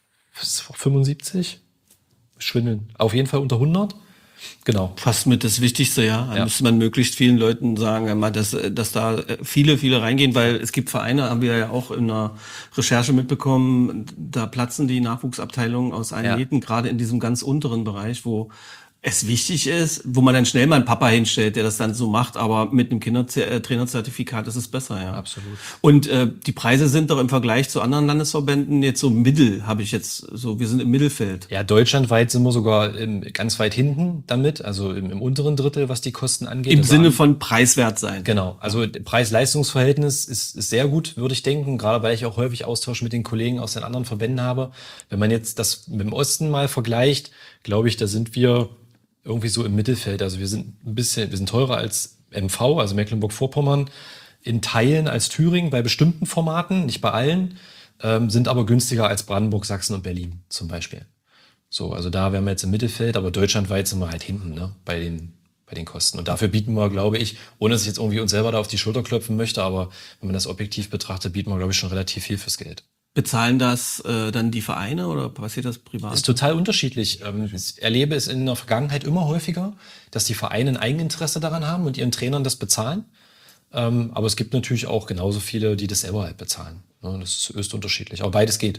fünfundsiebzig. Schwindeln. Auf jeden Fall unter hundert. Genau. Fast mit das Wichtigste, ja. Da ja. müsste man möglichst vielen Leuten sagen, dass, dass da viele, viele reingehen, weil es gibt Vereine, haben wir ja auch in der Recherche mitbekommen, da platzen die Nachwuchsabteilungen aus allen Ja. Nähten, gerade in diesem ganz unteren Bereich, wo es wichtig ist, wo man dann schnell mal einen Papa hinstellt, der das dann so macht, aber mit einem Kindertrainerzertifikat ist es besser, ja. Absolut. Und äh, die Preise sind doch im Vergleich zu anderen Landesverbänden jetzt so mittel, habe ich jetzt so, wir sind im Mittelfeld. Ja, deutschlandweit sind wir sogar im, ganz weit hinten damit, also im, im unteren Drittel, was die Kosten angeht. Im also Sinne an, von preiswert sein. Genau, also Preis-Leistungs-Verhältnis ist, ist sehr gut, würde ich denken, gerade weil ich auch häufig Austausch mit den Kollegen aus den anderen Verbänden habe. Wenn man jetzt das mit dem Osten mal vergleicht, glaube ich, da sind wir irgendwie so im Mittelfeld. Also wir sind ein bisschen, wir sind teurer als M V, also Mecklenburg-Vorpommern, in Teilen als Thüringen bei bestimmten Formaten, nicht bei allen, ähm, sind aber günstiger als Brandenburg, Sachsen und Berlin zum Beispiel. So, also da wären wir jetzt im Mittelfeld, aber deutschlandweit sind wir halt hinten, ne, bei den, bei den Kosten. Und dafür bieten wir, glaube ich, ohne dass ich jetzt irgendwie uns selber da auf die Schulter klopfen möchte, aber wenn man das objektiv betrachtet, bieten wir, glaube ich, schon relativ viel fürs Geld. Bezahlen das äh, dann die Vereine oder passiert das privat? Ist total unterschiedlich. Ähm, ich erlebe es in der Vergangenheit immer häufiger, dass die Vereine ein Eigeninteresse daran haben und ihren Trainern das bezahlen. Ähm, aber es gibt natürlich auch genauso viele, die das selber halt bezahlen. Ja, das ist höchst unterschiedlich. Aber beides geht.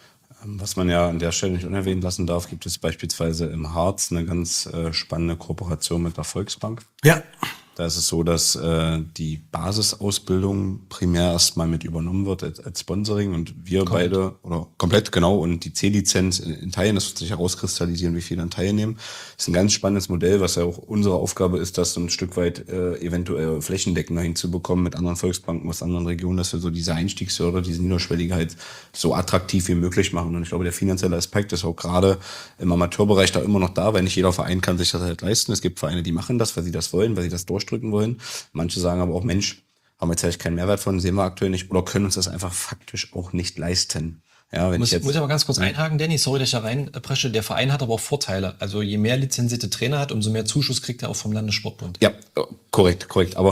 Was man ja an der Stelle nicht unerwähnt lassen darf, gibt es beispielsweise im Harz eine ganz äh, spannende Kooperation mit der Volksbank. Ja. Da ist es so, dass äh, die Basisausbildung primär erstmal mit übernommen wird als, als Sponsoring und wir komplett. beide, oder komplett genau, und die C-Lizenz in, in Teilen, das wird sich herauskristallisieren, wie viele dann teilnehmen. Das ist ein ganz spannendes Modell, was ja auch unsere Aufgabe ist, das so ein Stück weit äh, eventuell flächendeckender hinzubekommen mit anderen Volksbanken aus anderen Regionen, dass wir so diese Einstiegshürde, diese Niederschwelligkeit so attraktiv wie möglich machen. Und ich glaube, der finanzielle Aspekt ist auch gerade im Amateurbereich da immer noch da, weil nicht jeder Verein kann sich das halt leisten. Es gibt Vereine, die machen das, weil sie das wollen, weil sie das durchdrücken wollen. Manche sagen aber auch, Mensch, haben wir jetzt eigentlich keinen Mehrwert von, sehen wir aktuell nicht oder können uns das einfach faktisch auch nicht leisten. Ja, wenn muss, ich jetzt muss ich aber ganz kurz einhaken, Danny, sorry, dass ich da reinpresche. Der Verein hat aber auch Vorteile. Also je mehr lizenzierte Trainer hat, umso mehr Zuschuss kriegt er auch vom Landessportbund. Ja, korrekt, korrekt. Aber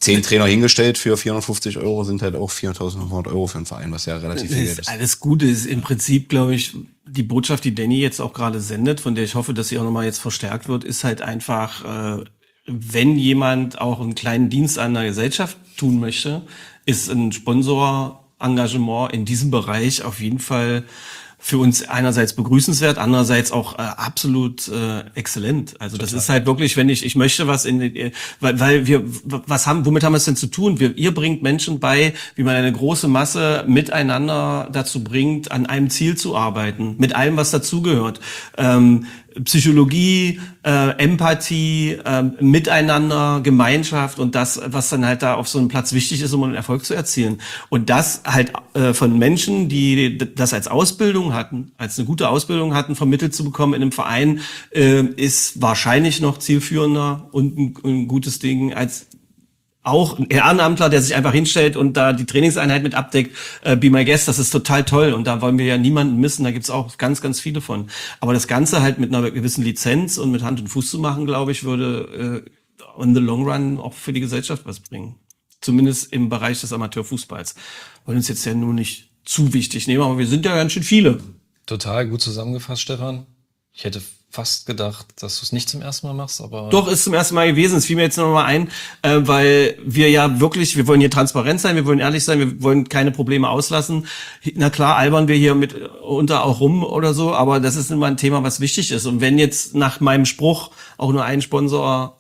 zehn Trainer hingestellt für vierhundertfünfzig Euro sind halt auch viertausendfünfhundert Euro für einen Verein, was ja relativ viel Geld ist. ist. Alles Gute ist im Prinzip, glaube ich, die Botschaft, die Danny jetzt auch gerade sendet, von der ich hoffe, dass sie auch nochmal jetzt verstärkt wird, ist halt einfach, äh, wenn jemand auch einen kleinen Dienst an der Gesellschaft tun möchte, ist ein Sponsorengagement in diesem Bereich auf jeden Fall für uns einerseits begrüßenswert, andererseits auch äh, absolut äh, exzellent. Also Total. Das ist halt wirklich, wenn ich ich möchte was in äh, weil, weil wir was haben, womit haben wir es denn zu tun? Wir ihr bringt Menschen bei, wie man eine große Masse miteinander dazu bringt, an einem Ziel zu arbeiten, mit allem, was dazugehört. Ähm, Psychologie, äh, Empathie, äh, Miteinander, Gemeinschaft und das, was dann halt da auf so einem Platz wichtig ist, um einen Erfolg zu erzielen. Und das halt äh, von Menschen, die das als Ausbildung hatten, als eine gute Ausbildung hatten, vermittelt zu bekommen in einem Verein, äh, ist wahrscheinlich noch zielführender und ein, ein gutes Ding als auch ein Ehrenamtler, der sich einfach hinstellt und da die Trainingseinheit mit abdeckt, äh, be my guest, das ist total toll und da wollen wir ja niemanden missen, da gibt's auch ganz, ganz viele von. Aber das Ganze halt mit einer gewissen Lizenz und mit Hand und Fuß zu machen, glaube ich, würde äh, on the long run auch für die Gesellschaft was bringen. Zumindest im Bereich des Amateurfußballs. Wollen uns jetzt ja nur nicht zu wichtig nehmen, aber wir sind ja ganz schön viele. Total gut zusammengefasst, Stefan. Ich hätte fast gedacht, dass du es nicht zum ersten Mal machst, aber... Doch, ist zum ersten Mal gewesen. Es fiel mir jetzt noch mal ein, äh, weil wir ja wirklich, wir wollen hier transparent sein, wir wollen ehrlich sein, wir wollen keine Probleme auslassen. Na klar, albern wir hier mit unter auch rum oder so, aber das ist immer ein Thema, was wichtig ist. Und wenn jetzt nach meinem Spruch auch nur ein Sponsor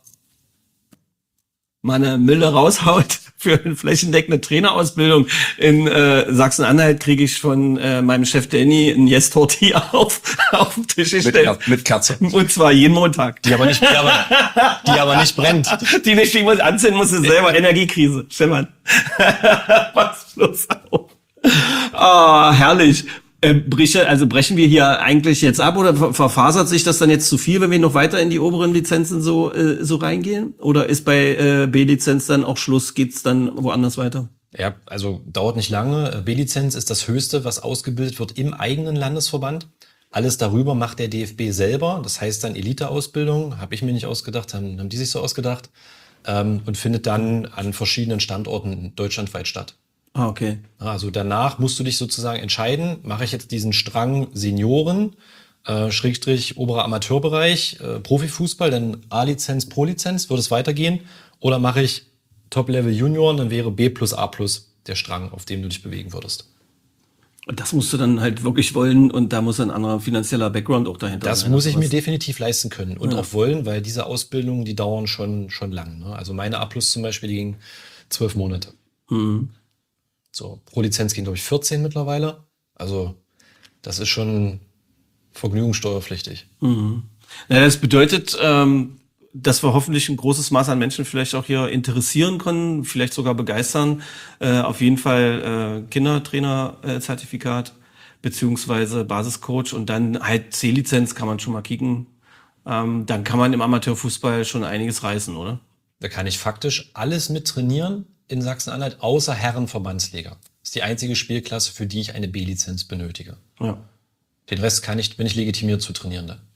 mal eine Mille raushaut für eine flächendeckende Trainerausbildung in äh, Sachsen-Anhalt, kriege ich von äh, meinem Chef Danny ein Yes-Torti auf, auf den Tisch gestellt. Mit, mit Katze. Und zwar jeden Montag. Die aber nicht, die aber, die aber nicht brennt. Die nicht, die muss anzünden, musste selber. Energiekrise. Stefan. Was bloß auf. Ah, herrlich. Äh, breche, also brechen wir hier eigentlich jetzt ab oder ver- verfasert sich das dann jetzt zu viel, wenn wir noch weiter in die oberen Lizenzen so äh, so reingehen? Oder ist bei äh, B-Lizenz dann auch Schluss? Geht's dann woanders weiter? Ja, also dauert nicht lange. B-Lizenz ist das Höchste, was ausgebildet wird im eigenen Landesverband. Alles darüber macht der D F B selber. Das heißt dann Elite-Ausbildung. Habe ich mir nicht ausgedacht, haben, haben die sich so ausgedacht. Ähm, und findet dann an verschiedenen Standorten deutschlandweit statt. Ah, okay. Also danach musst du dich sozusagen entscheiden, mache ich jetzt diesen Strang Senioren, äh, Schrägstrich oberer Amateurbereich, äh, Profifußball, dann A-Lizenz, Pro-Lizenz, würde es weitergehen? Oder mache ich Top-Level Junioren, dann wäre B plus A plus der Strang, auf dem du dich bewegen würdest. Und das musst du dann halt wirklich wollen und da muss ein anderer finanzieller Background auch dahinter Das sein. muss ich was. mir definitiv leisten können und Ja. auch wollen, weil diese Ausbildungen, die dauern schon, schon lang. Ne? Also meine A plus zum Beispiel, die ging zwölf Monate. Mhm. So, pro Lizenz gehen, glaube ich, vierzehn mittlerweile. Also, das ist schon vergnügungssteuerpflichtig. Mhm. Ja, das bedeutet, ähm, dass wir hoffentlich ein großes Maß an Menschen vielleicht auch hier interessieren können, vielleicht sogar begeistern. Äh, auf jeden Fall äh, Kindertrainer-Zertifikat beziehungsweise Basiscoach und dann halt C-Lizenz kann man schon mal kicken. Ähm, dann kann man im Amateurfußball schon einiges reißen, oder? Da kann ich faktisch alles mit trainieren in Sachsen-Anhalt, außer Herrenverbandsliga. Das ist die einzige Spielklasse, für die ich eine B-Lizenz benötige. Ja. Den Rest kann ich, bin ich legitimiert zu trainieren dann.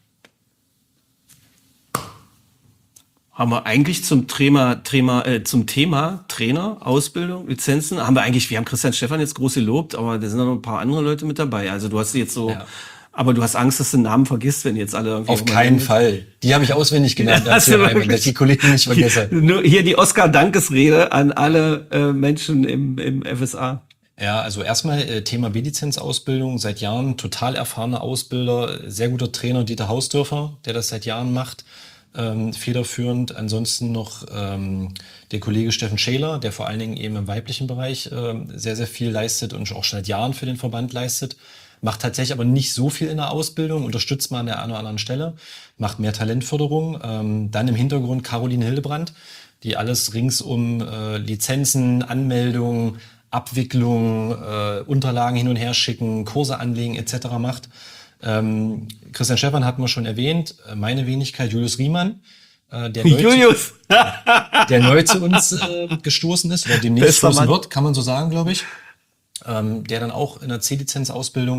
Haben wir eigentlich zum Thema, Thema, äh, zum Thema Trainer, Ausbildung, Lizenzen, haben wir eigentlich, wir haben Christian Stefan jetzt groß gelobt, aber da sind noch ein paar andere Leute mit dabei. Also du hast jetzt so, Ja. aber du hast Angst, dass du den Namen vergisst, wenn jetzt alle irgendwie... Auf keinen Fall. Die habe ich auswendig gelernt, Ja, als hast du dass wirklich? ich die Kollegen nicht vergesse. Nur hier die Oscar-Dankesrede an alle äh, Menschen im, im F S A. Ja, also erstmal äh, Thema B-Lizenz-Ausbildung. Seit Jahren total erfahrener Ausbilder, sehr guter Trainer Dieter Hausdörfer, der das seit Jahren macht, ähm, federführend. Ansonsten noch ähm, der Kollege Steffen Scheler, der vor allen Dingen eben im weiblichen Bereich ähm, sehr, sehr viel leistet und auch schon seit Jahren für den Verband leistet. Macht tatsächlich aber nicht so viel in der Ausbildung, unterstützt mal an der einen oder anderen Stelle, macht mehr Talentförderung. Ähm, dann im Hintergrund Caroline Hildebrand, die alles rings um äh, Lizenzen, Anmeldungen, Abwicklung, äh, Unterlagen hin und her schicken, Kurse anlegen et cetera macht. Ähm, Christian Stefan hatten wir schon erwähnt, äh, meine Wenigkeit Julius Riemann, äh, der, neu Julius! Zu, der neu zu uns äh, gestoßen ist, oder demnächst Bester stoßen Mann. wird, kann man so sagen, glaube ich. Ähm, der dann auch in der C-Lizenz-Ausbildung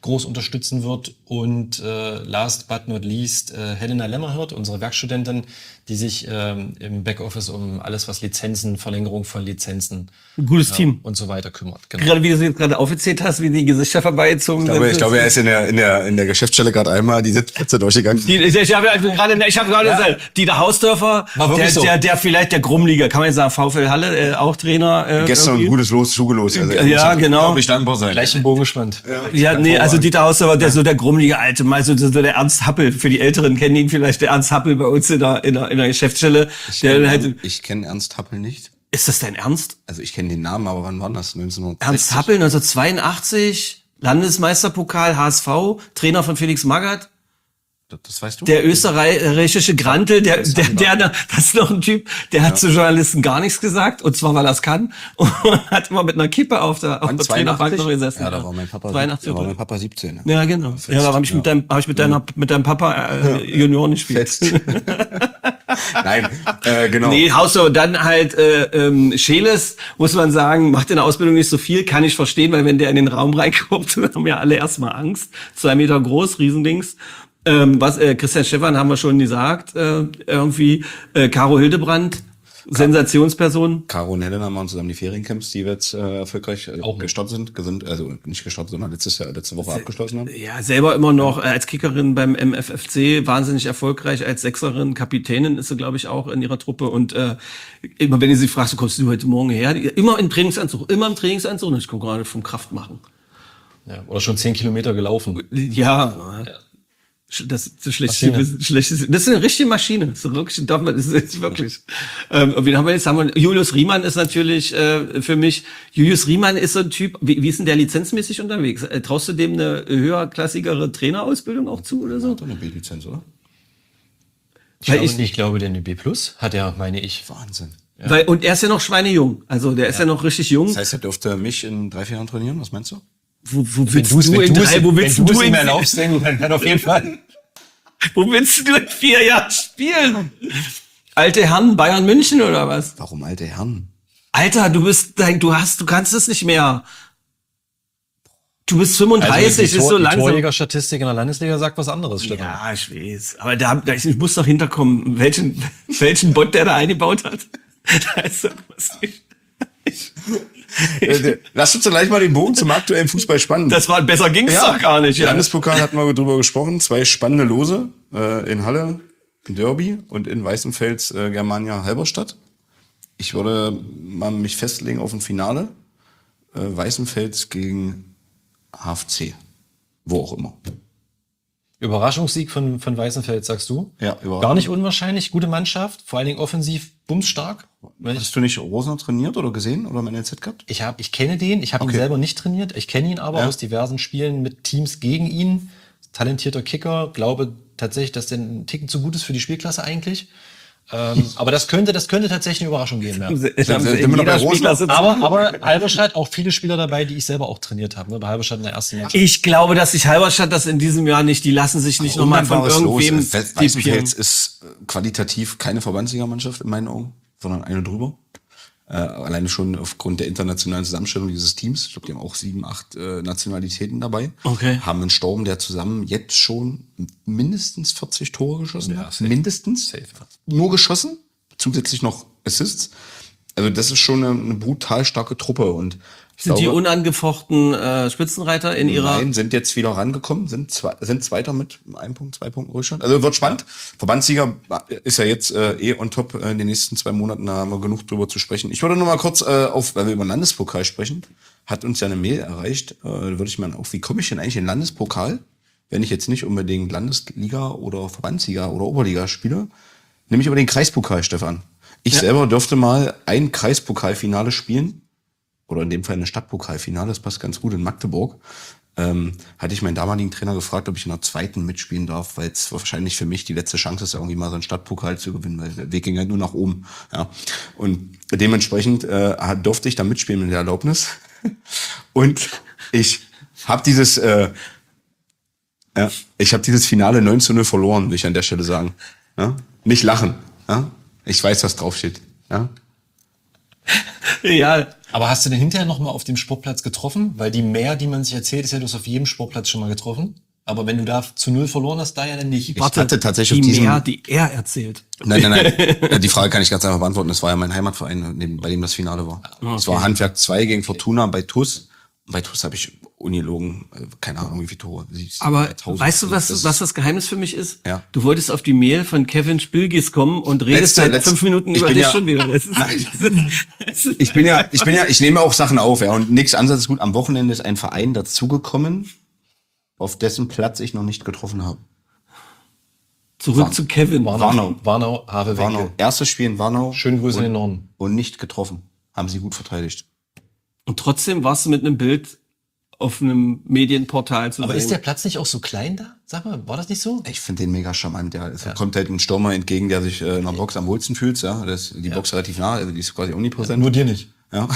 groß unterstützen wird. Und äh, last but not least äh, Helena Lämmerhirt, unsere Werkstudentin, die sich ähm, im Backoffice um alles, was Lizenzen, Verlängerung von Lizenzen Ein gutes ja, Team. und so weiter kümmert. Genau. Gerade wie du es jetzt gerade aufgezählt hast, wie die Gesichter vorbeigezogen Ich glaube, sind. ich glaube, er ist in der, in der, in der Geschäftsstelle gerade einmal die Sitzplätze durchgegangen. Die, ich ich habe also gerade, ich habe gerade gesagt, Dieter Hausdörfer, War wirklich der, so. der, der vielleicht der Grummliga, kann man jetzt sagen, VfL Halle, äh, auch Trainer. Äh, Gestern ein irgendwie. gutes Los, zugelos. Also, er Ja, muss genau. unglaublich dankbar sein. Gleich im Bogen gespannt. Ja, nee, also Dieter Hausdörfer, der so der Grummlige Alte, mal so, so der Ernst Happel, für die Älteren kennen ihn vielleicht, der Ernst Happel bei uns in der, in der, in der Geschäftsstelle. Ich Der kenne halt, ich kenn Ernst Happel nicht. ist das dein Ernst? Also ich kenne den Namen, aber wann war das? neunzehnhundertsechzig? Ernst Happel, neunzehnhundertzweiundachtzig, Landesmeisterpokal, H S V, Trainer von Felix Magath. Das, das weißt du? Der österreichische Grantel, der, der, der, der, das ist noch ein Typ, der hat zu Journalisten gar nichts gesagt, und zwar, weil er es kann, und hat immer mit einer Kippe auf der, auf Wann, der Trainerbank noch gesessen. Ja, da war mein Papa, zweiundachtzig, da war mein Papa siebzehn. Ja, genau. Ja, da habe ich mit deinem, habe ich mit deiner, mit deinem Papa äh, Junioren gespielt. Fetzt. Nein, äh, genau. Nee, Hausdorf, dann halt äh, ähm, Scheles, muss man sagen, macht in der Ausbildung nicht so viel, kann ich verstehen, weil wenn der in den Raum reinkommt, haben ja alle erstmal Angst. Zwei Meter groß, Riesendings. Ähm, was äh, Christian Stephan haben wir schon gesagt, äh, irgendwie äh, Caro Hildebrand, Sensationsperson. Caro und Helena machen zusammen die Feriencamps, die wir jetzt äh, erfolgreich äh, Auch gestartet sind, gesund, also nicht gestartet, sondern letztes Jahr, letzte Woche abgeschlossen haben. Ja, selber immer noch äh, als Kickerin beim M F F C wahnsinnig erfolgreich, als Sechserin, Kapitänin ist sie, glaube ich, auch in ihrer Truppe. Und äh, immer wenn ihr sie fragst, so kommst du heute Morgen her? Die, immer im Trainingsanzug, immer im Trainingsanzug. Und ich komme gerade vom Kraftmachen. Ja, oder schon zehn Kilometer gelaufen. Ja, das ist so schlecht. Maschine. Schlecht, das ist eine richtige Maschine. Das ist wirklich, darf man, das ist wirklich. Ähm, und wen haben wir jetzt? Haben wir, Julius Riemann ist natürlich äh, für mich. Julius Riemann ist so ein Typ. Wie, wie ist denn der lizenzmäßig unterwegs? Äh, traust du dem eine höherklassigere Trainerausbildung auch zu oder so? Hat doch eine B-Lizenz, oder? Ich Weil glaube, ich- nicht, ich glaube, der N B Plus hat er, meine ich. Wahnsinn. Weil, und er ist ja noch schweinejung. Also der ist ja, noch richtig jung. Das heißt, er dürfte mich in drei, vier Jahren trainieren, was meinst du? Wo, wo Wenn willst du es du in drei, wo willst du in, erlaubst, dann kann auf jeden Fall. wo willst du in vier Jahren spielen? Alte Herren, Bayern München oder was? Warum alte Herren? Alter, du bist, dein, du hast, du kannst es nicht mehr. Du bist fünfunddreißig, Also die ist so Tor- die langsam. Torjägerstatistik in der Landesliga sagt was anderes, Stefan. Ja, ich weiß. Aber da, da ich muss doch hinterkommen, welchen, welchen Bot der da eingebaut hat. Da ist irgendwas nicht. Äh, Lass uns doch gleich mal den Bogen zum aktuellen Fußball spannen. Das war, besser ging's doch gar nicht, ja. Landespokal hatten wir drüber gesprochen. Zwei spannende Lose äh, in Halle, in Derby und in Weißenfels äh, Germania Halberstadt. Ich würde mal mich festlegen auf ein Finale. Äh, Weißenfels gegen H F C. Wo auch immer. Überraschungssieg von, von Weißenfels, sagst du? Ja, überraschend. Gar nicht unwahrscheinlich, gute Mannschaft, vor allen Dingen offensiv, bumsstark. Hast du nicht Rosner trainiert oder gesehen oder im N L Z gehabt? Ich habe, ich kenne den, ich habe Okay. ihn selber nicht trainiert, ich kenne ihn aber Ja. aus diversen Spielen mit Teams gegen ihn. Talentierter Kicker, glaube tatsächlich, dass der ein Ticken zu gut ist für die Spielklasse eigentlich. Ähm, aber das könnte, das könnte tatsächlich eine Überraschung geben, ja. Haben sie sind wir in noch bei jeder Rosen? Spielklasse- Aber, aber Halberstadt, auch viele Spieler dabei, die ich selber auch trainiert habe, ne? Bei Halberstadt in der ersten Mannschaft. Ich glaube, dass sich Halberstadt das in diesem Jahr nicht, die lassen sich nicht nochmal von Undankbares irgendwem Los. Äh, tipieren. Weißenfels ist äh, qualitativ keine Verbandsligamannschaft in meinen Augen, sondern eine drüber. Äh, alleine schon aufgrund der internationalen Zusammenstellung dieses Teams. Ich glaube, die haben auch sieben, acht äh, Nationalitäten dabei. Okay. Haben einen Sturm, der zusammen jetzt schon mindestens vierzig Tore geschossen Ja, hat. safe. Mindestens. Safe. Nur geschossen. Zusätzlich noch Assists. Also das ist schon eine, eine brutal starke Truppe. Und ich Sind die glaube, unangefochten äh, Spitzenreiter in ihrer... Nein, sind jetzt wieder rangekommen, sind zwei, sind Zweiter mit einem Punkt, zwei Punkten Rückstand. Also wird spannend. Verbandssieger ist ja jetzt äh, eh on top äh, in den nächsten zwei Monaten, da haben wir genug drüber zu sprechen. Ich würde noch mal kurz äh, auf, weil wir über den Landespokal sprechen, hat uns ja eine Mail erreicht, äh, da würde ich mal auf, wie komme ich denn eigentlich in den Landespokal, wenn ich jetzt nicht unbedingt Landesliga oder Verbandssieger oder Oberliga spiele, nämlich über den Kreispokal, Stefan. Ich Ja. selber dürfte mal ein Kreispokalfinale spielen, oder in dem Fall eine Stadtpokalfinale, das passt ganz gut in Magdeburg, ähm, hatte ich meinen damaligen Trainer gefragt, ob ich in der zweiten mitspielen darf, weil es wahrscheinlich für mich die letzte Chance ist, irgendwie mal so einen Stadtpokal zu gewinnen, weil der Weg ging halt nur nach oben. Ja. Und dementsprechend äh, durfte ich da mitspielen mit der Erlaubnis. Und ich habe dieses, äh, ja, ich habe dieses Finale neun zu null verloren, will ich an der Stelle sagen. Ja? Nicht lachen. Ja? Ich weiß, was draufsteht. Ja? Ja. Aber hast du denn hinterher noch mal auf dem Sportplatz getroffen? Weil die mehr, die man sich erzählt, ist ja, du hast auf jedem Sportplatz schon mal getroffen. Aber wenn du da zu null verloren hast, da ja dann nicht. Ich hatte tatsächlich die auf diesem... mehr, die er erzählt. Nein, nein, nein. Die Frage kann ich ganz einfach beantworten. Das war ja mein Heimatverein, neben- bei dem das Finale war. Okay. Es war Handwerk zwei gegen Fortuna bei T U S. Und bei T U S habe ich ungelogen, äh, keine Ahnung, wie viele Tore. Sie- Aber tausend. weißt du, was Das was das Geheimnis für mich ist? Ja. Du wolltest auf die Mail von Kevin Spilgis kommen und redest Letzte- seit letzte- fünf Minuten ich über bin dich ja- schon wieder. Das ist, Nein. Ich bin ja, ich bin ja, ich nehme auch Sachen auf, ja, und nix Ansatz ist gut. Am Wochenende ist ein Verein dazugekommen, auf dessen Platz ich noch nicht getroffen habe. Zurück Warn- zu Kevin. Warnau. Warnau, Habe, Warnau. Wenke. Erstes Spiel in Warnau. Schönen Grüße und, in den Norden. Und nicht getroffen. Haben sie gut verteidigt. Und trotzdem warst du mit einem Bild auf einem Medienportal zu Aber sehen. ist der Platz nicht auch so klein da? Sag mal, war das nicht so? Ich finde den mega charmant, ja. Es kommt halt ein Stürmer entgegen, der sich äh, in der Box am wohlsten fühlt, ja. Das, die Box relativ nah, also die ist quasi omnipräsent. Nur dir nicht. Ja.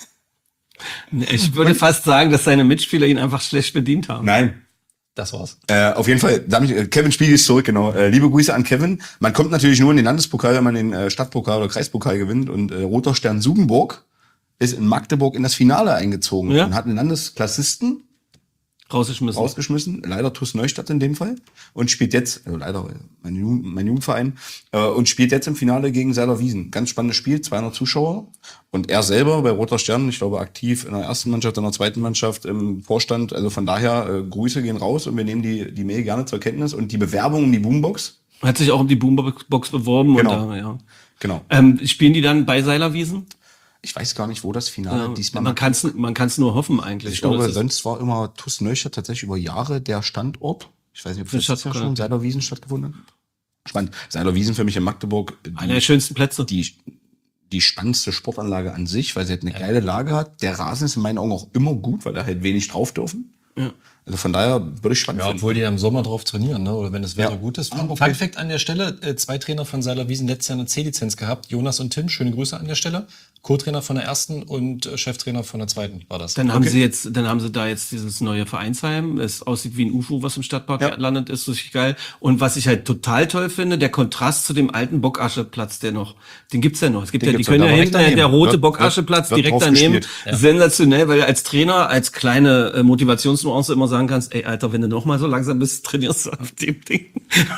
Ich würde fast sagen, dass seine Mitspieler ihn einfach schlecht bedient haben. Nein. Das war's. Äh, auf jeden Fall, damit, äh, Kevin Spiegel ist zurück, genau. Äh, liebe Grüße an Kevin. Man kommt natürlich nur in den Landespokal, wenn man den äh, Stadtpokal oder Kreispokal gewinnt. Und äh, Roter Stern Sugenburg ist in Magdeburg in das Finale eingezogen Ja. und hat einen Landesklassisten Rausgeschmissen. rausgeschmissen, leider T U S Neustadt in dem Fall, und spielt jetzt, also leider mein, Jugend, mein Jugendverein, äh, und spielt jetzt im Finale gegen Seiler Wiesen. Ganz spannendes Spiel, zweihundert Zuschauer, und er selber bei Roter Stern, ich glaube aktiv in der ersten Mannschaft, in der zweiten Mannschaft im Vorstand, also von daher äh, Grüße gehen raus und wir nehmen die, die Mail gerne zur Kenntnis und die Bewerbung um die Boombox. Hat sich auch um die Boombox beworben. Genau. Und da, ja. Genau. Ähm, spielen die dann bei Seilerwiesen? Ich weiß gar nicht, wo das Finale Ja, diesmal man kann es man kann's nur hoffen eigentlich. Ich glaube, Oder es ist- sonst war immer T U S Neustadt tatsächlich über Jahre der Standort. Ich weiß nicht, ob Für das Jahr schon Stadt- Seilerwiesen stattgefunden hat. Spannend. Seilerwiesen für mich in Magdeburg. die- einer der schönsten Plätze. die, die spannendste Sportanlage an sich, weil sie halt eine geile Lage hat. Der Rasen ist in meinen Augen auch immer gut, weil da halt wenig drauf dürfen. Ja. Also von daher würde ich spannend Ja, finden. obwohl die ja im Sommer drauf trainieren, ne? Oder wenn das Wetter Ja. gut ist. Ah, Fun, okay. Fun Fact an der Stelle, äh, zwei Trainer von Seiler Wiesen letztes Jahr eine C-Lizenz gehabt. Jonas und Tim, schöne Grüße an der Stelle. Co-Trainer von der ersten und äh, Cheftrainer von der zweiten war das. Dann haben sie jetzt, dann haben sie da jetzt dieses neue Vereinsheim. Es aussieht wie ein U F O, was im Stadtpark Ja. landet, ist richtig geil. Und was ich halt total toll finde, der Kontrast zu dem alten Bockascheplatz, der noch, den gibt's ja noch. Es gibt Den ja, die gibt's können noch, ja da war hinten, ich daneben. der rote Wird- Bockascheplatz wird- wird direkt drauf daneben. gespielt. Sensationell, weil du als Trainer, als kleine äh, Motivationsnuance immer sagen kannst, ey Alter, wenn du noch mal so langsam bist, trainierst du auf dem Ding.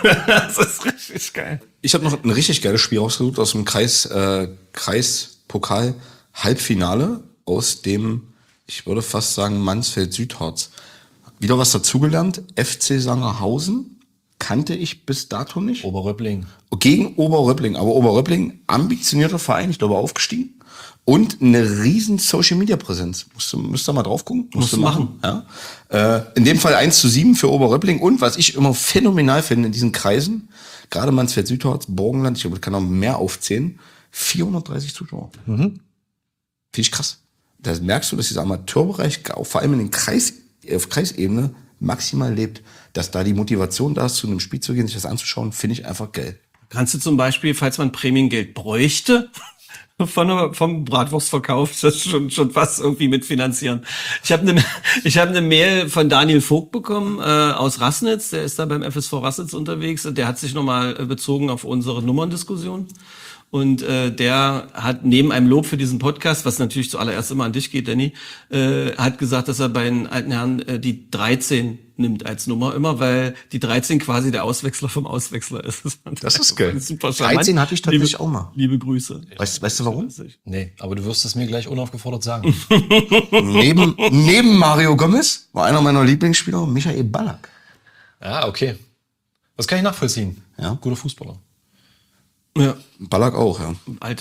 Das ist richtig geil. Ich habe noch ein richtig geiles Spiel rausgesucht aus dem Kreis, äh, Kreispokal Halbfinale aus dem, ich würde fast sagen, Mansfeld-Südharz. Wieder was dazugelernt. F C Sangerhausen kannte ich bis dato nicht. Oberröppling. Gegen Oberröppling. Aber Oberröppling, ambitionierter Verein, ich glaube aufgestiegen. Und eine riesen Social-Media-Präsenz. Musst du, müsst ihr mal drauf gucken. Musst du machen. Ja. Äh, in dem Fall eins zu sieben für Oberröppling. Und was ich immer phänomenal finde in diesen Kreisen, gerade Mansfeld-Südharz, Burgenland, ich glaube, ich kann noch mehr aufzählen, vierhundertdreißig Zuschauer. Mhm. Finde ich krass. Da merkst du, dass dieser Amateurbereich, auch vor allem in den Kreis, auf Kreisebene, maximal lebt. Dass da die Motivation da ist, zu einem Spiel zu gehen, sich das anzuschauen, finde ich einfach geil. Kannst du zum Beispiel, falls man Prämiengeld bräuchte, von der, vom Bratwurstverkauf, das schon schon fast irgendwie mitfinanzieren. Ich habe eine ich habe eine Mail von Daniel Vogt bekommen äh, aus Rassnitz, der ist da beim F S V Rassnitz unterwegs und der hat sich nochmal äh, bezogen auf unsere Nummerndiskussion. Und äh, der hat neben einem Lob für diesen Podcast, was natürlich zuallererst immer an dich geht, Danny, äh, hat gesagt, dass er bei den alten Herren äh, die dreizehn nimmt als Nummer immer, weil die dreizehn quasi der Auswechsler vom Auswechsler ist. Das ist geil. Super charmant. dreizehn hatte ich tatsächlich liebe, auch mal. Liebe Grüße. Weißt, weißt du warum? Nee, aber du wirst es mir gleich unaufgefordert sagen. neben, neben Mario Gomez war einer meiner Lieblingsspieler Michael Ballack. Ah, okay. Das kann ich nachvollziehen. Ja. Guter Fußballer. Ja. Ballack auch, ja. Alte,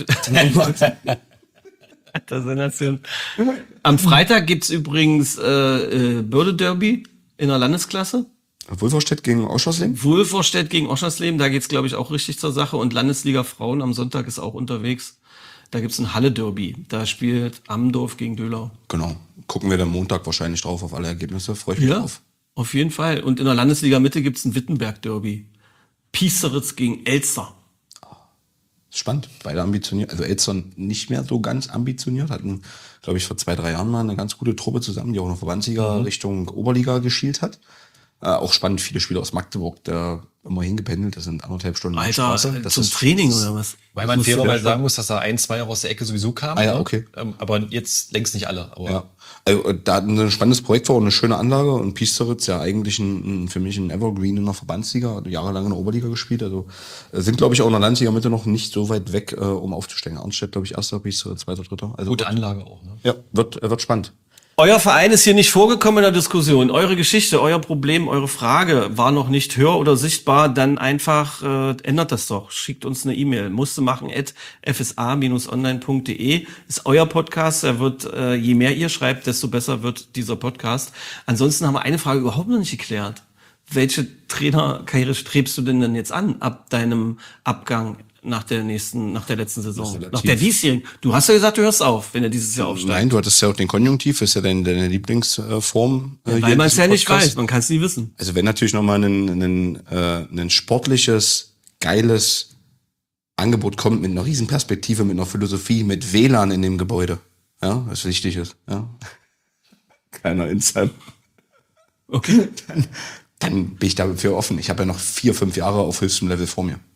Alter Sensation. Am Freitag gibt's übrigens äh, äh, Börde Derby in der Landesklasse. Wolferstedt gegen Oschersleben? Wulverstedt gegen Oschersleben, da geht's glaube ich auch richtig zur Sache. Und Landesliga Frauen am Sonntag ist auch unterwegs. Da gibt's ein Halle-Derby. Da spielt Amdorf gegen Dölau. Genau. Gucken wir dann Montag wahrscheinlich drauf auf alle Ergebnisse. Freue ich mich Ja, drauf. auf jeden Fall. Und in der Landesliga Mitte gibt's ein Wittenberg-Derby. Pieseritz gegen Elster. Spannend. Beide ambitioniert. Also Elster nicht mehr so ganz ambitioniert. Hatten, glaube ich, vor zwei, drei Jahren mal eine ganz gute Truppe zusammen, die auch noch Verbandsliga Richtung Oberliga geschielt hat. Äh, auch spannend, viele Spieler aus Magdeburg. Der immer hingependelt. Das sind anderthalb Stunden Alter, Straße. Das zum ist Training oder was? Weil man fairerweise sagen muss, dass da ein, zwei Jahre aus der Ecke sowieso kamen. Ah ja, ne? okay. Ähm, aber jetzt längst nicht alle. Aber Ja. Also, da ein spannendes Projekt war und eine schöne Anlage. Und Piesteritz ja eigentlich ein, ein, für mich ein Evergreen in der Verbandsliga, hat jahrelang in der Oberliga gespielt. Also äh, sind, glaube ich, auch in der Landesliga Mitte noch nicht so weit weg, äh, um aufzusteigen. Arnstedt, glaube ich, erster, Piesteritz, zweiter, dritter. Also gute wird, Anlage auch. Ne? ja, wird, äh, wird spannend. Euer Verein ist hier nicht vorgekommen in der Diskussion. Eure Geschichte, euer Problem, eure Frage war noch nicht hör- oder sichtbar. Dann einfach äh, ändert das doch. Schickt uns eine E-Mail. Musste machen at f s a dash online punkt d e ist euer Podcast. Er wird, äh, je mehr ihr schreibt, desto besser wird dieser Podcast. Ansonsten haben wir eine Frage überhaupt noch nicht geklärt. Welche Trainerkarriere strebst du denn denn jetzt an ab deinem Abgang nach der nächsten, nach der letzten Saison, relativ- nach der diesjährigen? Du hast ja gesagt, du hörst auf, wenn er dieses Jahr aufsteigt. Nein, du hattest ja auch den Konjunktiv, ist ja deine, deine Lieblingsform. Äh, hier Weil in man es diesem ja nicht Podcast. weiß, man kann es nie wissen. Also wenn natürlich nochmal ein, ein, äh, ein sportliches, geiles Angebot kommt mit einer riesen Perspektive, mit einer Philosophie, mit W L A N in dem Gebäude, ja, was wichtig ist, ja. Kleiner Insight. Okay. Dann, dann bin ich dafür offen. Ich habe ja noch vier, fünf Jahre auf höchstem Level vor mir.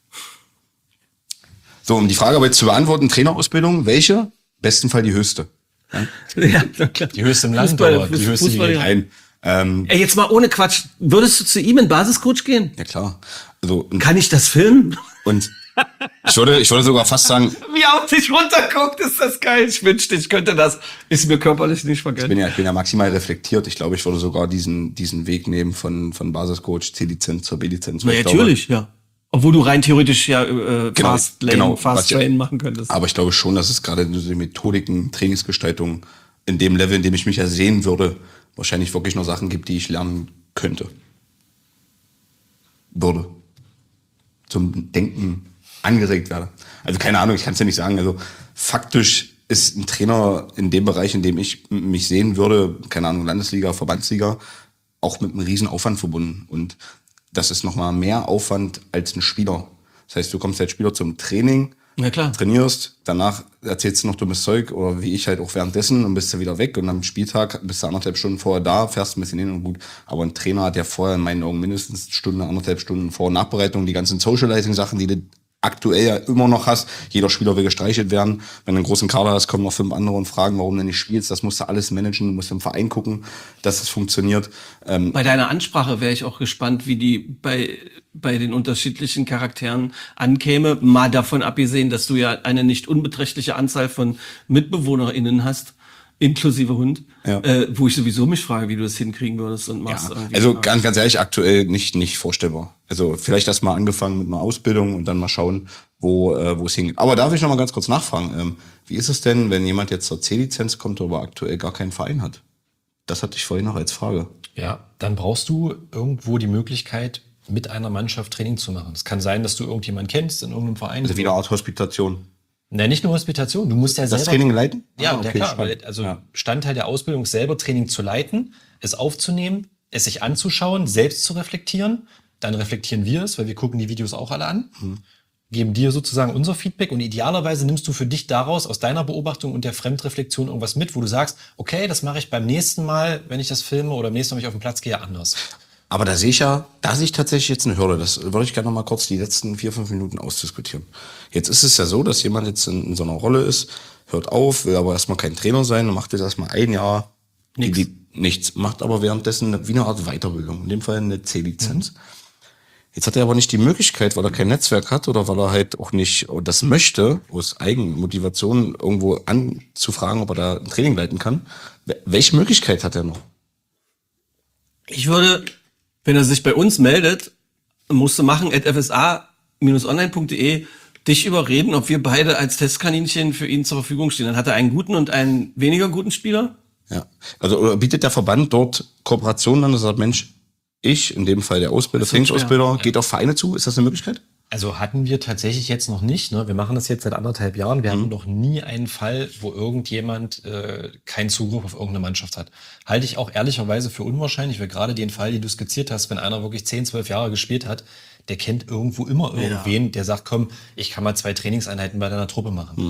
So, um die Frage aber jetzt zu beantworten, Trainerausbildung, welche? Besten Fall die höchste. Ja, na klar. Die höchste im Land, Fußball- aber die höchste, die Fußball- geht. Nein, ähm, Ey, jetzt mal ohne Quatsch. Würdest du zu ihm in Basiscoach gehen? ja klar. Also, und, Kann ich das filmen? und ich würde, ich würde sogar fast sagen, Wie er auf dich runterguckt, ist das geil. Ich wünschte, ich könnte das. Ist mir körperlich nicht ich bin vergönnt. ja, ich bin ja maximal reflektiert. Ich glaube, ich würde sogar diesen, diesen Weg nehmen von, von Basiscoach, C-Lizenz zur B-Lizenz. Na, Ich natürlich, ja. Obwohl du rein theoretisch ja äh, Genau, Fast Lane, genau, Fast was ja- Train machen könntest. Aber ich glaube schon, dass es gerade diese Methodiken, Trainingsgestaltung in dem Level, in dem ich mich ja sehen würde, wahrscheinlich wirklich noch Sachen gibt, die ich lernen könnte. Würde. Zum Denken angeregt werde. Also keine Ahnung, ich kann es ja nicht sagen. Also faktisch ist ein Trainer in dem Bereich, in dem ich m- mich sehen würde, keine Ahnung, Landesliga, Verbandsliga, auch mit einem riesen Aufwand verbunden. Und das ist nochmal mehr Aufwand als ein Spieler. Das heißt, du kommst als Spieler zum Training, Na klar. trainierst, danach erzählst du noch dummes Zeug oder wie ich halt auch währenddessen und bist du wieder weg und am Spieltag bist du anderthalb Stunden vorher da, fährst ein bisschen hin und gut. Aber ein Trainer hat ja vorher in meinen Augen mindestens eine Stunde, anderthalb Stunden Vor- und Nachbereitung, die ganzen Socializing-Sachen, die du aktuell ja immer noch hast. Jeder Spieler will gestreichelt werden. Wenn du einen großen Kader hast, kommen noch fünf andere und fragen, warum du nicht spielst. Das musst du alles managen, du musst im Verein gucken, dass es funktioniert. Ähm, Bei deiner Ansprache wäre ich auch gespannt, wie die bei, bei den unterschiedlichen Charakteren ankäme. Mal davon abgesehen, dass du ja eine nicht unbeträchtliche Anzahl von MitbewohnerInnen hast, inklusive Hund, Ja. äh, wo ich sowieso mich frage, wie du das hinkriegen würdest und machst. Ja, irgendwie. also ganz, ganz ehrlich, aktuell nicht, nicht vorstellbar. Also vielleicht erst mal angefangen mit einer Ausbildung und dann mal schauen, wo, äh, wo es hingeht. Aber darf ich noch mal ganz kurz nachfragen, ähm, wie ist es denn, wenn jemand jetzt zur C-Lizenz kommt, aber aktuell gar keinen Verein hat? Das hatte ich vorhin noch als Frage. Ja, dann brauchst du irgendwo die Möglichkeit, mit einer Mannschaft Training zu machen. Es kann sein, dass du irgendjemanden kennst in irgendeinem Verein. Also wie eine Art Hospitation. Nein, nicht nur Hospitation. Du musst ja Das selber Training leiten? Ja, Ah, ja okay, klar. spannend. Weil, also Ja. Bestandteil der Ausbildung ist selber Training zu leiten, es aufzunehmen, es sich anzuschauen, selbst zu reflektieren. Dann reflektieren wir es, weil wir gucken die Videos auch alle an, Mhm. geben dir sozusagen unser Feedback und idealerweise nimmst du für dich daraus, aus deiner Beobachtung und der Fremdreflexion irgendwas mit, wo du sagst, okay, das mache ich beim nächsten Mal, wenn ich das filme oder beim nächsten Mal, wenn ich auf den Platz gehe, anders. Aber da sehe ich ja, da sehe ich tatsächlich jetzt eine Hürde. Das würde ich gerne noch mal kurz die letzten vier, fünf Minuten ausdiskutieren. Jetzt ist es ja so, dass jemand jetzt in, in so einer Rolle ist, hört auf, will aber erstmal kein Trainer sein und macht jetzt erstmal ein Jahr Nichts. Die, nichts, macht aber währenddessen eine, wie eine Art Weiterbildung, in dem Fall eine C-Lizenz. Mhm. Jetzt hat er aber nicht die Möglichkeit, weil er kein Netzwerk hat oder weil er halt auch nicht das möchte, aus Eigenmotivation irgendwo anzufragen, ob er da ein Training leiten kann. Welche Möglichkeit hat er noch? Ich würde, wenn er sich bei uns meldet, musst du machen, at f s a dash online punkt d e, dich überreden, ob wir beide als Testkaninchen für ihn zur Verfügung stehen. Dann hat er einen guten und einen weniger guten Spieler. Ja, also oder bietet der Verband dort Kooperationen an, dass er sagt, Mensch, ich, in dem Fall der Ausbilder, Das wird Trainingsausbilder, geht auf Vereine zu? Ist das eine Möglichkeit? Also hatten wir tatsächlich jetzt noch nicht. Ne? Wir machen das jetzt seit anderthalb Jahren. Wir hatten noch nie einen Fall, wo irgendjemand äh, keinen Zugriff auf irgendeine Mannschaft hat. Halte ich auch ehrlicherweise für unwahrscheinlich, weil gerade den Fall, den du skizziert hast, wenn einer wirklich zehn, zwölf Jahre gespielt hat, der kennt irgendwo immer irgendwen, der sagt, komm, ich kann mal zwei Trainingseinheiten bei deiner Truppe machen.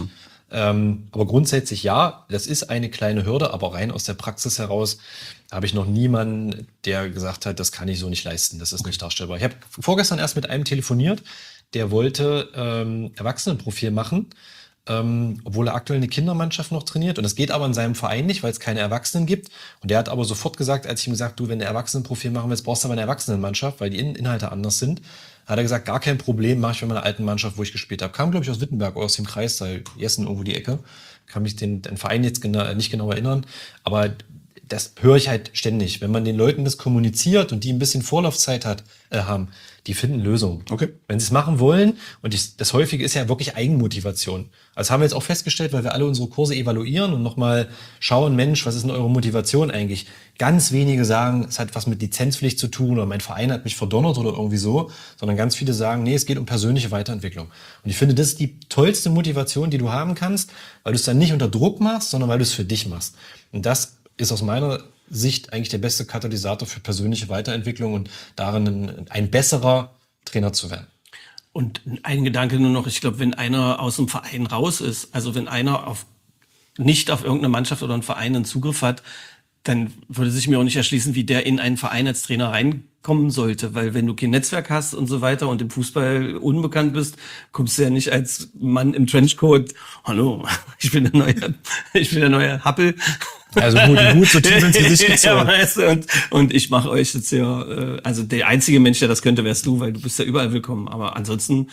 Ähm, aber grundsätzlich ja, das ist eine kleine Hürde, aber rein aus der Praxis heraus habe ich noch niemanden, der gesagt hat, das kann ich so nicht leisten, das ist nicht darstellbar. Ich habe vorgestern erst mit einem telefoniert, der wollte ähm, Erwachsenenprofil machen, ähm, obwohl er aktuell eine Kindermannschaft noch trainiert. Und das geht aber in seinem Verein nicht, weil es keine Erwachsenen gibt. Und der hat aber sofort gesagt, als ich ihm gesagt, du, wenn du ein Erwachsenenprofil machen willst, brauchst du aber eine Erwachsenenmannschaft, weil die In- Inhalte anders sind. Hat er gesagt, gar kein Problem, mache ich bei meiner alten Mannschaft, wo ich gespielt habe. Kam, glaube ich, aus Wittenberg oder aus dem Kreis, da Jessen irgendwo die Ecke. Kann mich den, den Verein jetzt gena- nicht genau erinnern. Aber das höre ich halt ständig. Wenn man den Leuten das kommuniziert und die ein bisschen Vorlaufzeit hat, äh, haben, die finden Lösungen. Okay. Wenn sie es machen wollen, und dies, das Häufige ist ja wirklich Eigenmotivation. Also haben wir jetzt auch festgestellt, weil wir alle unsere Kurse evaluieren und nochmal schauen, Mensch, was ist denn eure Motivation eigentlich? Ganz wenige sagen, es hat was mit Lizenzpflicht zu tun oder mein Verein hat mich verdonnert oder irgendwie so, sondern ganz viele sagen, nee, es geht um persönliche Weiterentwicklung. Und ich finde, das ist die tollste Motivation, die du haben kannst, weil du es dann nicht unter Druck machst, sondern weil du es für dich machst. Und das ist aus meiner Sicht eigentlich der beste Katalysator für persönliche Weiterentwicklung und darin ein, ein besserer Trainer zu werden. Und ein Gedanke nur noch, ich glaube, wenn einer aus dem Verein raus ist, also wenn einer auf, nicht auf irgendeine Mannschaft oder einen Verein einen Zugriff hat, dann würde sich mir auch nicht erschließen, wie der in einen Verein als Trainer reinkommen sollte. Weil wenn du kein Netzwerk hast und so weiter und im Fußball unbekannt bist, kommst du ja nicht als Mann im Trenchcoat, hallo, ich bin der neue, ich bin der neue Happel. Also gut, gut, so tief ins Gesicht gezogen. Ja, weißt du, und, und ich mache euch jetzt ja, also der einzige Mensch, der das könnte, wärst du, weil du bist ja überall willkommen. Aber ansonsten,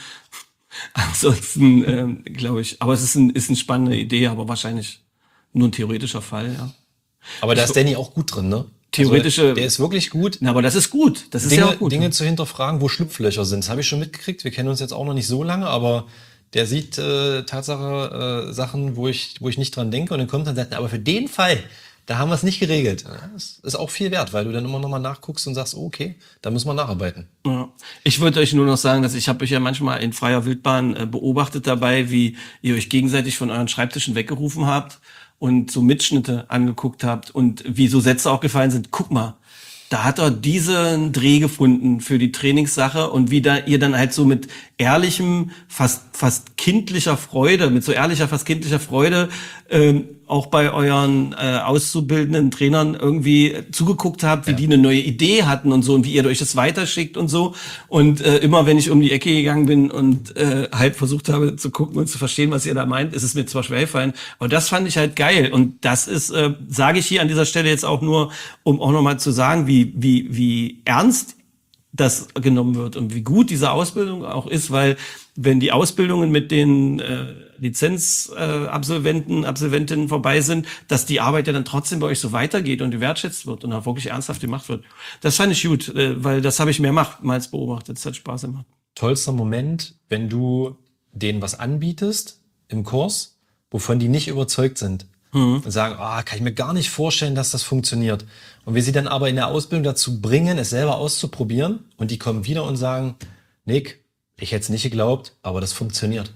ansonsten ähm, glaube ich, aber es ist, ein, ist eine spannende Idee, aber wahrscheinlich nur ein theoretischer Fall, ja. Aber da ist Danny auch gut drin, ne? Theoretische, also, der ist wirklich gut. Na, aber das ist gut. Das ist Dinge, ja auch gut. Dinge zu hinterfragen, wo Schlupflöcher sind. Das habe ich schon mitgekriegt. Wir kennen uns jetzt auch noch nicht so lange, aber der sieht äh, Tatsache äh, Sachen, wo ich, wo ich nicht dran denke und dann kommt dann sagt, aber für den Fall, da haben wir es nicht geregelt. Das ist auch viel wert, weil du dann immer noch mal nachguckst und sagst, oh, okay, da müssen wir nacharbeiten. Ja. Ich wollte euch nur noch sagen, dass ich habe euch ja manchmal in freier Wildbahn äh, beobachtet dabei, wie ihr euch gegenseitig von euren Schreibtischen weggerufen habt und so Mitschnitte angeguckt habt und wie so Sätze auch gefallen sind. Guck mal, da hat er diesen Dreh gefunden für die Trainingssache und wie da ihr dann halt so mit ehrlichem, fast fast kindlicher Freude, mit so ehrlicher, fast kindlicher Freude ähm, auch bei euren äh, auszubildenden Trainern irgendwie zugeguckt habt, wie ja. die eine neue Idee hatten und so und wie ihr euch das weiterschickt und so. Und äh, immer, wenn ich um die Ecke gegangen bin und äh, halt versucht habe zu gucken und zu verstehen, was ihr da meint, ist es mir zwar schwer gefallen, aber das fand ich halt geil. Und das ist, äh, sage ich hier an dieser Stelle jetzt auch nur, um auch nochmal zu sagen, wie wie wie ernst das genommen wird und wie gut diese Ausbildung auch ist, weil wenn die Ausbildungen mit den äh, Lizenzabsolventen, äh, Absolventinnen vorbei sind, dass die Arbeit ja dann trotzdem bei euch so weitergeht und gewertschätzt wird und auch wirklich ernsthaft gemacht wird. Das fand ich gut, äh, weil das habe ich mehrmals beobachtet. Das hat Spaß gemacht. Tollster Moment, wenn du denen was anbietest im Kurs, wovon die nicht überzeugt sind. Mhm. Und sagen, ah, kann ich mir gar nicht vorstellen, dass das funktioniert. Und wir sie dann aber in der Ausbildung dazu bringen, es selber auszuprobieren. Und die kommen wieder und sagen, Nick, ich hätte es nicht geglaubt, aber das funktioniert.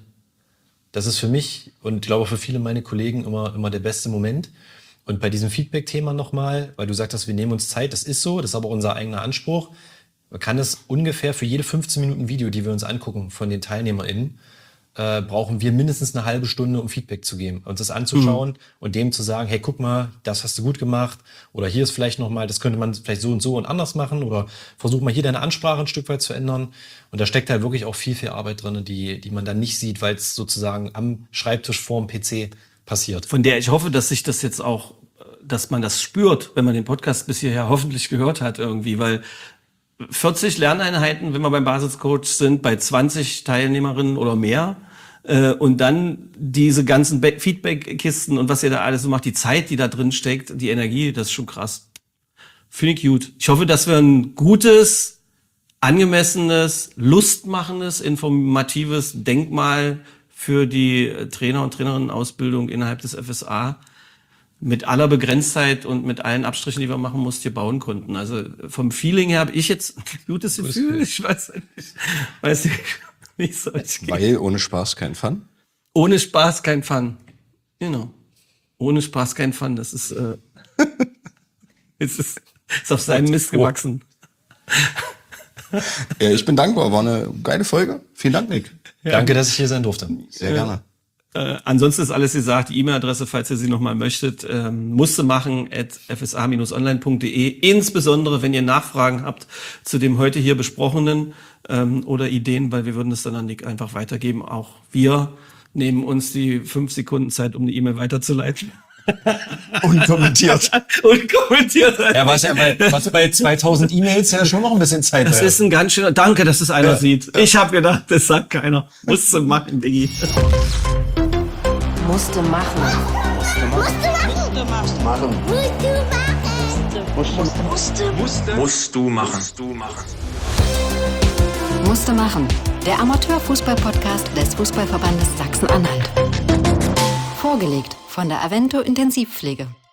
Das ist für mich und glaube für viele meine Kollegen immer, immer der beste Moment. Und bei diesem Feedback-Thema nochmal, weil du sagtest, wir nehmen uns Zeit, das ist so, das ist aber unser eigener Anspruch. Man kann es ungefähr für jede fünfzehn Minuten Video, die wir uns angucken von den TeilnehmerInnen, äh, brauchen wir mindestens eine halbe Stunde, um Feedback zu geben, uns das anzuschauen mhm. und dem zu sagen, hey, guck mal, das hast du gut gemacht oder hier ist vielleicht nochmal, das könnte man vielleicht so und so und anders machen oder versuch mal hier deine Ansprache ein Stück weit zu ändern. Und da steckt halt wirklich auch viel, viel Arbeit drin, die, die man dann nicht sieht, weil es sozusagen am Schreibtisch vorm P C passiert. Von der ich hoffe, dass sich das jetzt auch, dass man das spürt, wenn man den Podcast bis hierher hoffentlich gehört hat irgendwie, weil vierzig Lerneinheiten, wenn wir beim Basiscoach sind, bei zwanzig Teilnehmerinnen oder mehr, äh, und dann diese ganzen Be- Feedback-Kisten und was ihr da alles so macht, die Zeit, die da drin steckt, die Energie, das ist schon krass. Finde ich gut. Ich hoffe, dass wir ein gutes, angemessenes, lustmachendes, informatives Denkmal für die Trainer- und Trainerinnen-Ausbildung innerhalb des F S A mit aller Begrenztheit und mit allen Abstrichen, die wir machen mussten, hier bauen konnten. Also vom Feeling her habe ich jetzt ein gutes Gefühl. Ich weiß nicht, weiß nicht, wie es euch geht. Weil ohne Spaß kein Fun? Ohne Spaß kein Fun. Genau. Ohne Spaß kein Fun. Das ist, äh, es ist, ist auf seinen Mist gewachsen. Ja, ich bin dankbar. War eine geile Folge. Vielen Dank, Nick. Ja. Danke, dass ich hier sein durfte. Sehr gerne. Äh, ansonsten ist alles gesagt. Die E-Mail-Adresse, falls ihr sie nochmal möchtet, ähm, musste machen at f s a dash online punkt d e. Insbesondere, wenn ihr Nachfragen habt zu dem heute hier besprochenen ähm, oder Ideen, weil wir würden es dann an Nick einfach weitergeben. Auch wir nehmen uns die fünf Sekunden Zeit, um die E-Mail weiterzuleiten. Unkommentiert. Unkommentiert. Ja, was ja bei, was bei zweitausend E-Mails ja schon noch ein bisschen Zeit Das ist ein ganz schöner, danke, dass es einer ja. sieht. Ich habe gedacht, das sagt keiner. Musste machen, Diggi. Musste machen. Musste machen. Machen. Musste. Musste. Musste. Musst du machen. Musst du machen. Musste machen. Der Amateurfußball-Podcast des Fußballverbandes Sachsen-Anhalt. Vorgelegt von der Avento Intensivpflege.